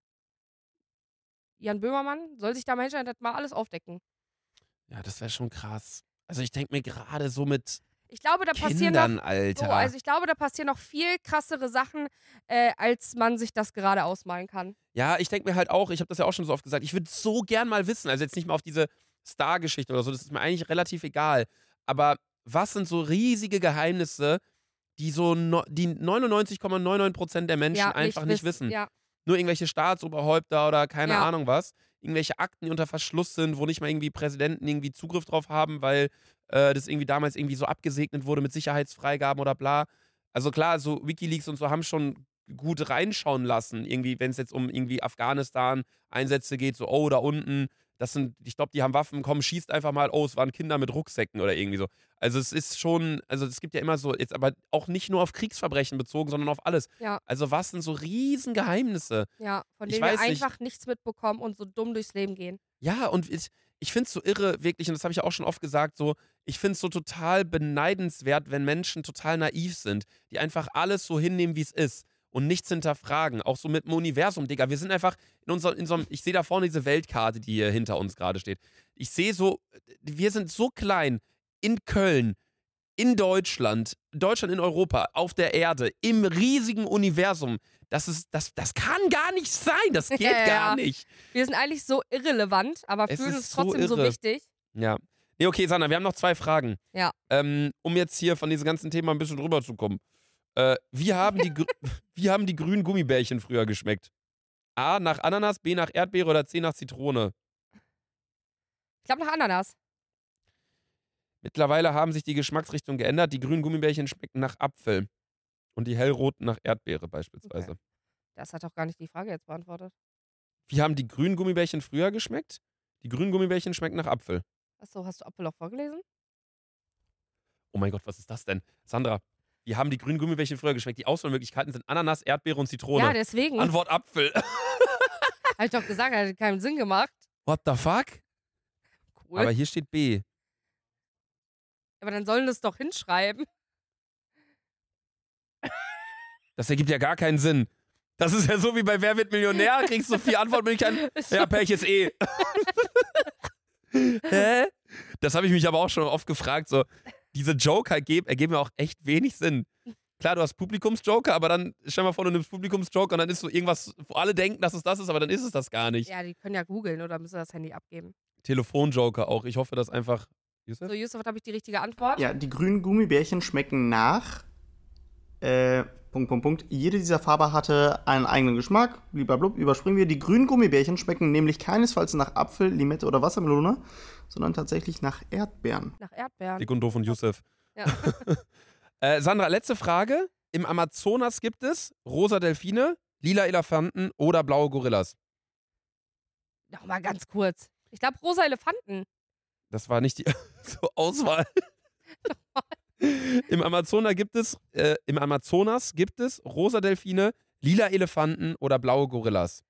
Jan Böhmermann, soll sich da mal hinstellen und das mal alles aufdecken. Ja, das wäre schon krass. Also ich denke mir gerade so mit Ich glaube, da passieren Kindern, noch, Alter. so, also ich glaube, da passieren noch viel krassere Sachen, äh, als man sich das gerade ausmalen kann. Ja, ich denke mir halt auch, ich habe das ja auch schon so oft gesagt, ich würde so gern mal wissen, also jetzt nicht mal auf diese Star-Geschichte oder so, das ist mir eigentlich relativ egal. Aber was sind so riesige Geheimnisse, die so no, die neunundneunzig Komma neunundneunzig Prozent der Menschen Ja, einfach nicht wiss- wissen? Ja, Nur irgendwelche Staatsoberhäupter oder keine Ja. Ahnung was. Irgendwelche Akten, die unter Verschluss sind, wo nicht mal irgendwie Präsidenten irgendwie Zugriff drauf haben, weil äh, das irgendwie damals irgendwie so abgesegnet wurde mit Sicherheitsfreigaben oder bla. Also klar, so Wikileaks und so haben schon gut reinschauen lassen, irgendwie, wenn es jetzt um irgendwie Afghanistan-Einsätze geht, so, oh, da unten, das sind, ich glaube, die haben Waffen, komm, schießt einfach mal, oh, es waren Kinder mit Rucksäcken oder irgendwie so. Also es ist schon, also es gibt ja immer so, jetzt aber auch nicht nur auf Kriegsverbrechen bezogen, sondern auf alles. ja, Also was sind so riesen Geheimnisse? ja, von Ich denen wir weiß nicht. einfach nichts mitbekommen und so dumm durchs Leben gehen. Ja, und ich, ich finde es so irre, wirklich, und das habe ich auch schon oft gesagt, so, ich finde es so total beneidenswert, wenn Menschen total naiv sind, die einfach alles so hinnehmen, wie es ist und nichts hinterfragen. Auch so mit dem Universum, Digga. Wir sind einfach in unserem, in so einem, ich sehe da vorne diese Weltkarte, die hier hinter uns gerade steht. Ich sehe so, wir sind so klein in Köln, in Deutschland, Deutschland in Europa, auf der Erde, im riesigen Universum. Das ist, das, das kann gar nicht sein. Das geht Ja, ja, gar ja. nicht. Wir sind eigentlich so irrelevant, aber Es fühlen ist uns so trotzdem so irre. wichtig. Ja. Nee, okay, Sandra, wir haben noch zwei Fragen. Ja. Ähm, um jetzt hier von diesem ganzen Thema ein bisschen rüberzukommen. Äh, wie, haben die, Gr- wie haben die grünen Gummibärchen früher geschmeckt? A, nach Ananas, B, nach Erdbeere oder C, nach Zitrone? Ich glaube nach Ananas. Mittlerweile haben sich die Geschmacksrichtungen geändert. Die grünen Gummibärchen schmecken nach Apfel. Und die hellroten nach Erdbeere beispielsweise. Okay. Das hat doch gar nicht die Frage jetzt beantwortet. Wie haben die grünen Gummibärchen früher geschmeckt? Die grünen Gummibärchen schmecken nach Apfel. Achso, hast du Apfel auch vorgelesen? Oh mein Gott, was ist das denn? Sandra, wie haben die grünen Gummibärchen früher geschmeckt? Die Auswahlmöglichkeiten sind Ananas, Erdbeere und Zitrone. Ja, deswegen. Antwort Apfel. Hab ich doch gesagt, hat keinen Sinn gemacht. What the fuck? Cool. Aber hier steht B. Aber dann sollen das doch hinschreiben. Das ergibt ja gar keinen Sinn. Das ist ja so wie bei Wer wird Millionär? Kriegst du vier Antwortmöglichkeiten. Ja, Pech ist eh. Hä? Das habe ich mich aber auch schon oft gefragt. So, diese Joker ergeben, ergeben ja auch echt wenig Sinn. Klar, du hast Publikumsjoker, aber dann stell mal vor, du nimmst Publikumsjoker und dann ist so irgendwas, wo alle denken, dass es das ist, aber dann ist es das gar nicht. Ja, die können ja googeln oder müssen das Handy abgeben. Telefonjoker auch. Ich hoffe, dass einfach. Yusuf? So, Yusuf, habe ich die richtige Antwort? Ja, die grünen Gummibärchen schmecken nach Äh, Punkt, Punkt, Punkt. Jede dieser Farbe hatte einen eigenen Geschmack. Blablabla. Überspringen wir. Die grünen Gummibärchen schmecken nämlich keinesfalls nach Apfel, Limette oder Wassermelone, sondern tatsächlich nach Erdbeeren. Nach Erdbeeren. Dick und doof und Yusuf. Ja. äh, Sandra, letzte Frage. Im Amazonas gibt es rosa Delfine, lila Elefanten oder blaue Gorillas. Nochmal ganz kurz. Ich glaube, rosa Elefanten. Das war nicht die so Auswahl. Im Amazonas gibt es, äh, im Amazonas gibt es rosa Delfine, lila Elefanten oder blaue Gorillas.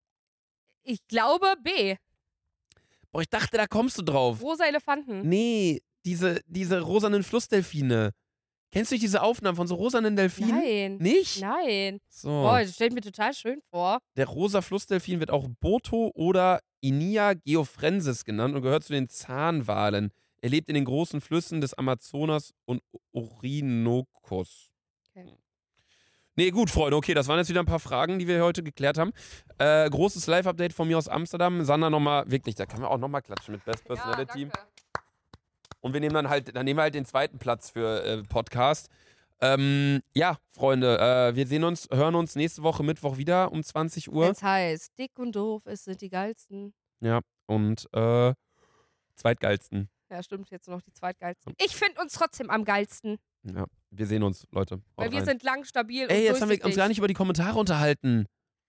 Ich glaube B. Boah, ich dachte, da kommst du drauf. Rosa Elefanten. Nee, diese, diese rosanen Flussdelfine. Kennst du nicht diese Aufnahmen von so rosanen Delfinen? Nein. Nicht? Nein. So. Boah, das stellt mir total schön vor. Der rosa Flussdelfin wird auch Boto oder Inia geoffrensis genannt und gehört zu den Zahnwalen. Er lebt in den großen Flüssen des Amazonas und Orinoco's. Okay. Nee, gut, Freunde, okay, das waren jetzt wieder ein paar Fragen, die wir heute geklärt haben. Äh, großes Live-Update von mir aus Amsterdam. Sandra nochmal, wirklich, da kann man auch nochmal klatschen mit Best Personality. Ja, danke. Und wir nehmen dann halt, dann nehmen wir halt den zweiten Platz für äh, Podcast. Ähm, ja, Freunde, äh, wir sehen uns, hören uns nächste Woche Mittwoch wieder um zwanzig Uhr. Das heißt, dick und doof, es sind die geilsten. Ja, und äh, zweitgeilsten. Ja, stimmt, jetzt noch die zweitgeilsten. Ich finde uns trotzdem am geilsten. Ja, wir sehen uns, Leute. Haut Weil wir rein. sind lang, stabil Ey, und jetzt haben wir uns durchsichtig. gar nicht über die Kommentare unterhalten.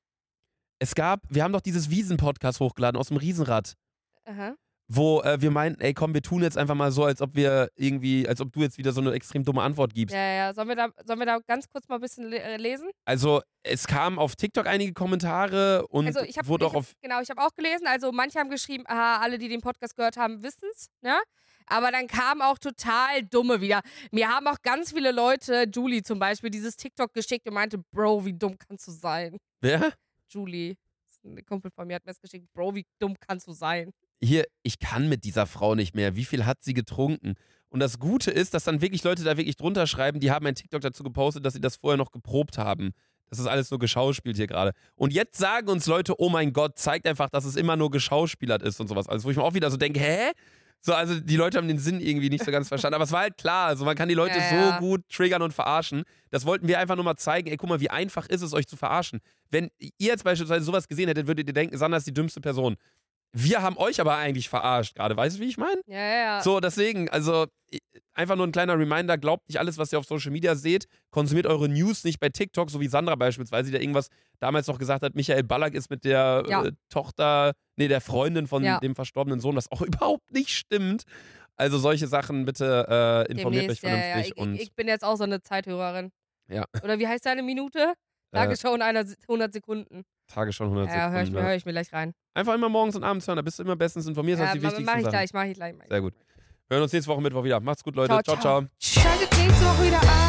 Es gab, wir haben doch dieses Wiesen-Podcast hochgeladen aus dem Riesenrad, Aha. wo äh, wir meinten, ey komm, wir tun jetzt einfach mal so, als ob wir irgendwie, als ob du jetzt wieder so eine extrem dumme Antwort gibst. Ja, ja, sollen wir, da, sollen wir da ganz kurz mal ein bisschen le äh, lesen? Also, es kamen auf TikTok einige Kommentare und Also ich habe wurde auch auf. genau, ich habe auch gelesen, also manche haben geschrieben, aha, alle, die den Podcast gehört haben, wissen's, ne? Aber dann kamen auch total dumme wieder. Mir haben auch ganz viele Leute, Julie zum Beispiel, dieses TikTok geschickt und meinte, Bro, wie dumm kannst du sein? Wer? Julie, ein Kumpel von mir hat mir das geschickt, Bro, wie dumm kannst du sein? Hier, ich kann mit dieser Frau nicht mehr. Wie viel hat sie getrunken? Und das Gute ist, dass dann wirklich Leute da wirklich drunter schreiben, die haben ein TikTok dazu gepostet, dass sie das vorher noch geprobt haben. Das ist alles so geschauspielt hier gerade. Und jetzt sagen uns Leute, oh mein Gott, zeigt einfach, dass es immer nur geschauspielert ist und sowas. Also wo ich mir auch wieder so denke, hä? So, also die Leute haben den Sinn irgendwie nicht so ganz verstanden. Aber es war halt klar, also man kann die Leute Ja, so ja. gut triggern und verarschen. Das wollten wir einfach nur mal zeigen. Ey, guck mal, wie einfach ist es, euch zu verarschen. Wenn ihr jetzt beispielsweise sowas gesehen hättet, würdet ihr denken, Sandra ist die dümmste Person. Wir haben euch aber eigentlich verarscht gerade. Weißt du, wie ich meine? Ja, ja, ja. So, deswegen, also einfach nur ein kleiner Reminder, glaubt nicht alles, was ihr auf Social Media seht, konsumiert eure News nicht bei TikTok, so wie Sandra beispielsweise, die da irgendwas damals noch gesagt hat, Michael Ballack ist mit der Ja. äh, Tochter, nee, der Freundin von Ja. dem verstorbenen Sohn, was auch überhaupt nicht stimmt. Also solche Sachen bitte äh, informiert euch Demnächst, ja, ja. vernünftig. Ich, und ich, ich bin jetzt auch so eine Zeithörerin. Ja. Oder wie heißt deine Minute? Äh, Tagesschau in einer Se- hundert Sekunden. Tage schon hundert Ja, höre ich, Sekunden. mir- Ja. hör ich mir gleich rein. Einfach immer morgens und abends hören, da bist du immer bestens informiert, das Ja, sind die mach, wichtigsten mach ich Sachen. gleich, mach ich gleich. Mach ich Sehr gut. Wir hören uns nächste Woche Mittwoch wieder. Macht's gut, Leute. Ciao, ciao. ciao. ciao. Schaltet nächste Woche wieder ein.